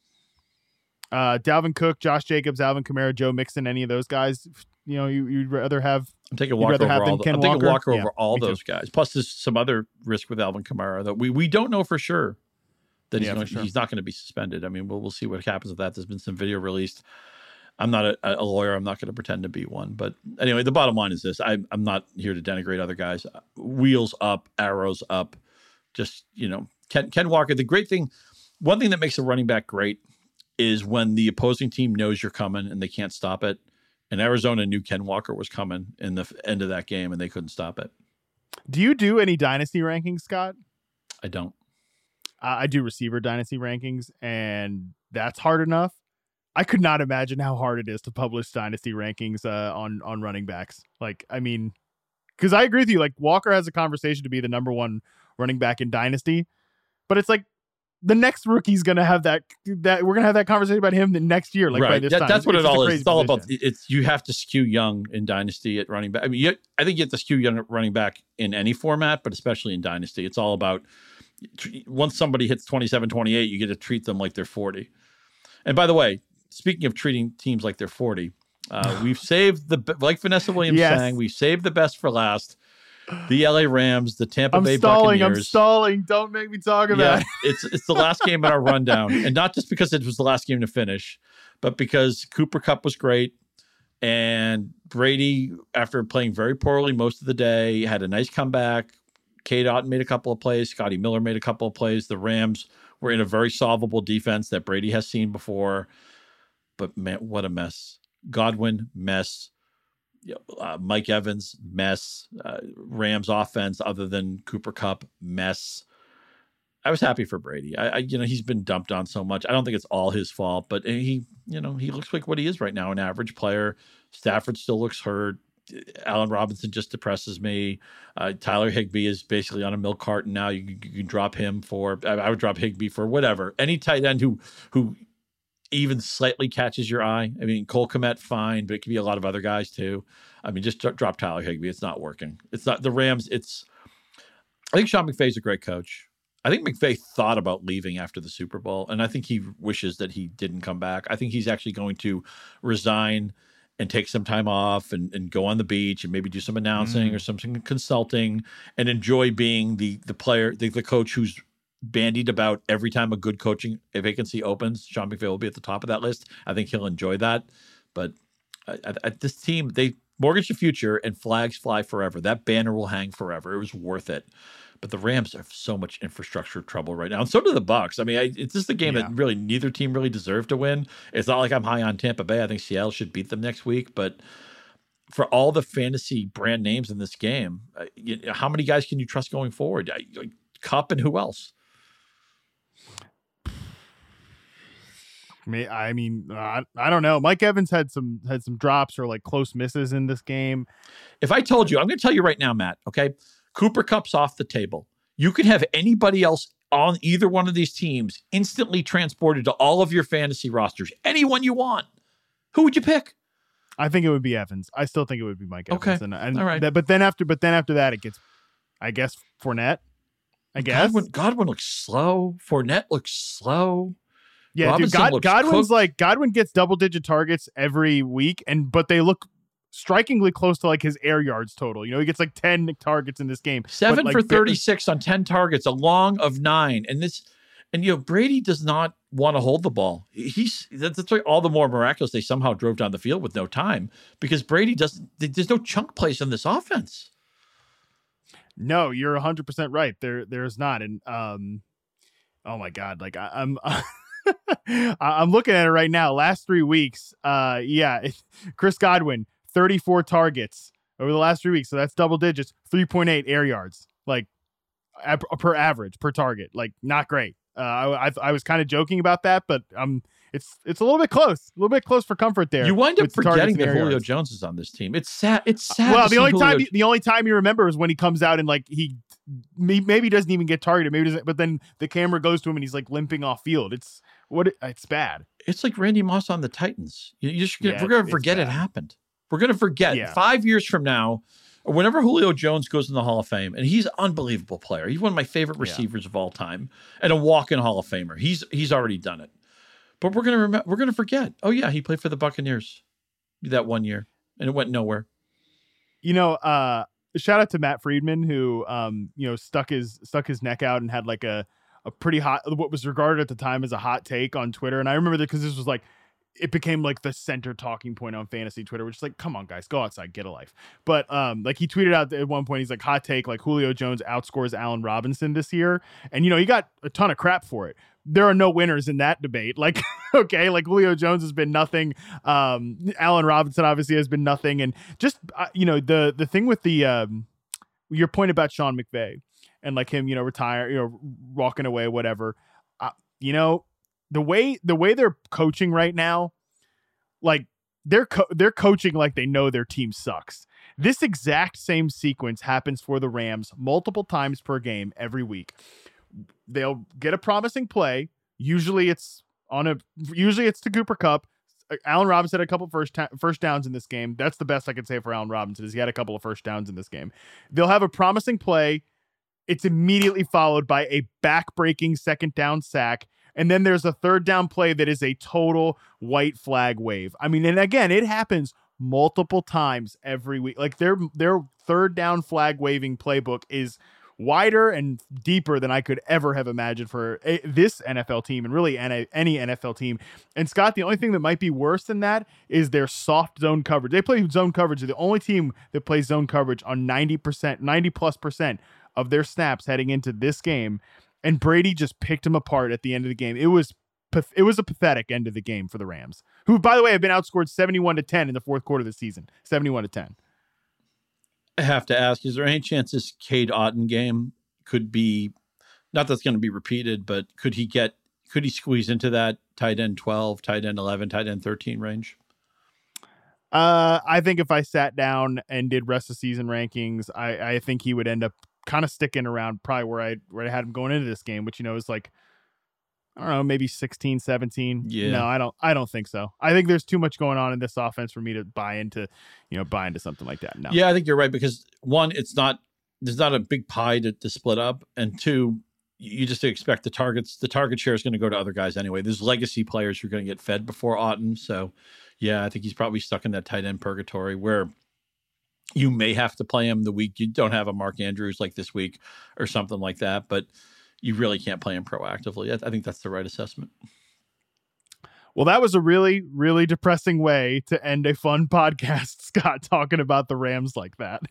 Uh, Dalvin Cook, Josh Jacobs, Alvin Kamara, Joe Mixon, any of those guys, you know, you, you'd rather have. I'm taking Walker over all. The, I'm taking Walker, Walker yeah, over all those too. guys. Plus, there's some other risk with Alvin Kamara that we we don't know for sure that he's, yeah, going, sure. he's not going to be suspended. I mean, we'll we'll see what happens with that. There's been some video released. I'm not a, a lawyer. I'm not going to pretend to be one. But anyway, the bottom line is this: I, I'm not here to denigrate other guys. Wheels up, arrows up. Just, you know, Ken Ken Walker. The great thing. One thing that makes a running back great is when the opposing team knows you're coming and they can't stop it. And Arizona knew Ken Walker was coming in the end of that game, and they couldn't stop it. Do you do any dynasty rankings, Scott? I don't. Uh, I do receiver dynasty rankings, and that's hard enough. I could not imagine how hard it is to publish dynasty rankings uh, on on running backs. Like, I mean, because I agree with you. Like, Walker has a conversation to be the number one running back in dynasty, but it's like, the next rookie's gonna have that. That we're gonna have that conversation about him the next year. Like right. by this that, time, that's it's, what it's it all is. It's all position. about. It's you have to skew young in dynasty at running back. I mean, you, I think you have to skew young at running back in any format, but especially in dynasty, it's all about. Once somebody hits twenty-seven, twenty-eight, you get to treat them like they're forty. And by the way, speaking of treating teams like they're forty, uh, we've saved the like Vanessa Williams yes. sang. We've saved the best for last. The L A Rams, the Tampa I'm Bay stalling, Buccaneers. I'm stalling. Don't make me talk about yeah, it. it's it's the last game in our rundown, and not just because it was the last game to finish, but because Cooper Kupp was great, and Brady, after playing very poorly most of the day, had a nice comeback. Cade Otton made a couple of plays. Scotty Miller made a couple of plays. The Rams were in a very solvable defense that Brady has seen before, but man, what a mess! Godwin, mess. Uh, Mike Evans, mess. Uh, Rams offense, other than Cooper Kupp, mess. I was happy for Brady. I, I, you know, he's been dumped on so much. I don't think it's all his fault, but he, you know, he looks like what he is right now, an average player. Stafford still looks hurt. Allen Robinson just depresses me. Uh, Tyler Higbee is basically on a milk carton now. You, you can drop him for. I, I would drop Higbee for whatever. Any tight end who who. even slightly catches your eye. I mean, Cole Kmet, fine, but it could be a lot of other guys too. I mean, just drop Tyler Higbee. It's not working. It's not the Rams. It's, I think Sean McVay's a great coach. I think McVay thought about leaving after the Super Bowl, and I think he wishes that he didn't come back. I think he's actually going to resign and take some time off and, and go on the beach and maybe do some announcing mm. or some, some consulting and enjoy being the the player, the, the coach who's bandied about every time a good coaching vacancy opens. Sean McVay will be at the top of that list. I think he'll enjoy that. But at, at this team, they mortgage the future and flags fly forever. That banner will hang forever. It was worth it. But the Rams have so much infrastructure trouble right now. And so do the Bucs. I mean, I, it's just a game yeah. that really neither team really deserved to win. It's not like I'm high on Tampa Bay. I think Seattle should beat them next week. But for all the fantasy brand names in this game, uh, you know, how many guys can you trust going forward? I, like Kupp and who else? I mean, I, I don't know. Mike Evans had some had some drops or like close misses in this game. If I told you, I'm going to tell you right now, Matt, okay? Cooper Kupp's off the table. You could have anybody else on either one of these teams instantly transported to all of your fantasy rosters. Anyone you want. Who would you pick? I think it would be Evans. I still think it would be Mike Evans. Okay. And, and all right. That, but then after but then after that, it gets, I guess, Fournette. I guess. Godwin, Godwin looks slow. Fournette looks slow. Yeah, Robinson dude, God, Godwin's cooked. like Godwin gets double digit targets every week, and but they look strikingly close to like his air yards total. You know, he gets like ten targets in this game. Seven like, for thirty-six on ten targets, a long of nine. And this, and you know, Brady does not want to hold the ball. He's that's, that's why all the more miraculous they somehow drove down the field with no time, because Brady doesn't. There's no chunk plays in this offense. No, you're one hundred percent right. There, there's not. And um, oh my God, like I, I'm. I'm looking at it right now. Last three weeks, uh, yeah, Chris Godwin, thirty-four targets over the last three weeks. So that's double digits, three point eight air yards, like ab- per average per target. Like not great. Uh, I, I, I was kind of joking about that, but um, it's it's a little bit close, a little bit close for comfort there. You wind up forgetting that Julio yards. Jones is on this team. It's sad. It's sad. Well, to the see only Julio... time the only time you remember is when he comes out and like he maybe doesn't even get targeted, maybe doesn't, but then the camera goes to him and he's like limping off field. It's what it, it's bad. It's like Randy Moss on the Titans. You, you just Yeah, we're gonna it's forget bad. it happened. We're gonna forget Yeah. five years from now, or whenever Julio Jones goes in the Hall of Fame, and he's an unbelievable player. He's one of my favorite receivers yeah. of all time, and a walk-in Hall of Famer. He's he's already done it. But we're gonna remember. We're gonna forget. Oh yeah, he played for the Buccaneers that one year, and it went nowhere. You know, uh, shout out to Matt Friedman who, um, you know, stuck his stuck his neck out and had like a a pretty hot, what was regarded at the time as a hot take on Twitter. And I remember that because this was like, it became like the center talking point on fantasy Twitter, which is like, come on guys, go outside, get a life. But um, like he tweeted out at one point, he's like, hot take, like Julio Jones outscores Allen Robinson this year. And, you know, he got a ton of crap for it. There are no winners in that debate. Like, okay, like Julio Jones has been nothing. Um, Allen Robinson obviously has been nothing. And just, uh, you know, the, the thing with the, um, your point about Sean McVay and like him, you know, retire, you know, walking away, whatever, uh, you know, the way, the way they're coaching right now, like they're, co- they're coaching like they know their team sucks. This exact same sequence happens for the Rams multiple times per game every week. They'll get a promising play. Usually it's on a, usually it's to Cooper Kupp. Allen Robinson had a couple first ta- first downs in this game. That's the best I can say for Allen Robinson is he had a couple of first downs in this game. They'll have a promising play. It's immediately followed by a back-breaking second down sack. And then there's a third down play that is a total white flag wave. I mean, and again, it happens multiple times every week. Like their, their third down flag waving playbook is wider and deeper than I could ever have imagined for a, this N F L team and really any, any N F L team. And Scott, the only thing that might be worse than that is their soft zone coverage. They play zone coverage. They're the only team that plays zone coverage on ninety percent, ninety plus percent of their snaps heading into this game. And Brady just picked them apart at the end of the game. It was it was a pathetic end of the game for the Rams, who, by the way, have been outscored seventy-one to ten in the fourth quarter of the season. seventy-one to ten. I have to ask, is there any chance this Cade Otton game could be, not that's going to be repeated, but could he get, could he squeeze into that tight end twelve, tight end eleven, tight end thirteen range? Uh, I think if I sat down and did rest of season rankings, I, I think he would end up kind of sticking around probably where I where I had him going into this game, which, you know, is like, I don't know, maybe sixteen, seventeen. Yeah. No, I don't I don't think so. I think there's too much going on in this offense for me to buy into, you know, buy into something like that. No. Yeah, I think you're right, because one, it's not, there's not a big pie to, to split up. And two, you just expect the targets, the target share is going to go to other guys anyway. There's legacy players who are going to get fed before Otton. So yeah, I think he's probably stuck in that tight end purgatory where you may have to play him the week you don't have a Mark Andrews like this week or something like that, but you really can't play him proactively. I, I think that's the right assessment. Well, that was a really, really depressing way to end a fun podcast, Scott, talking about the Rams like that.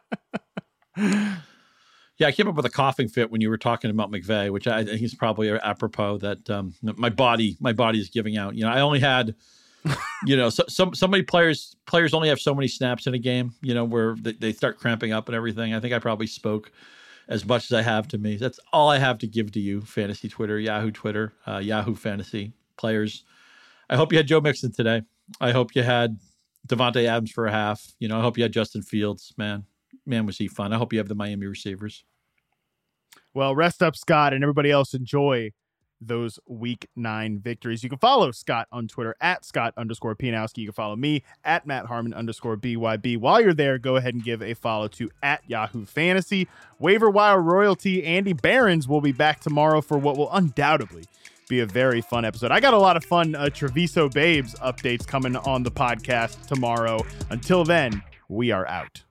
Yeah, I came up with a coughing fit when you were talking about McVay, which I think is probably apropos that um, my body, my body is giving out. You know, I only had, you know, so, some so many players players only have so many snaps in a game, you know, where they, they start cramping up and everything. I think I probably spoke as much as I have to me. That's all I have to give to you, Fantasy Twitter, Yahoo Twitter, uh, Yahoo Fantasy players. I hope you had Joe Mixon today. I hope you had Devontae Adams for a half. You know, I hope you had Justin Fields. Man, man, was he fun. I hope you have the Miami receivers. Well, rest up, Scott, and everybody else enjoy those week nine victories. You can follow Scott on Twitter at Scott underscore Pianowski. You can follow me at Matt Harmon underscore B Y B. While you're there, go ahead and give a follow to at Yahoo Fantasy. Waiver Wire Royalty Andy Behrens will be back tomorrow for what will undoubtedly be a very fun episode. I got a lot of fun uh, Treviso Babes updates coming on the podcast tomorrow. Until then, we are out.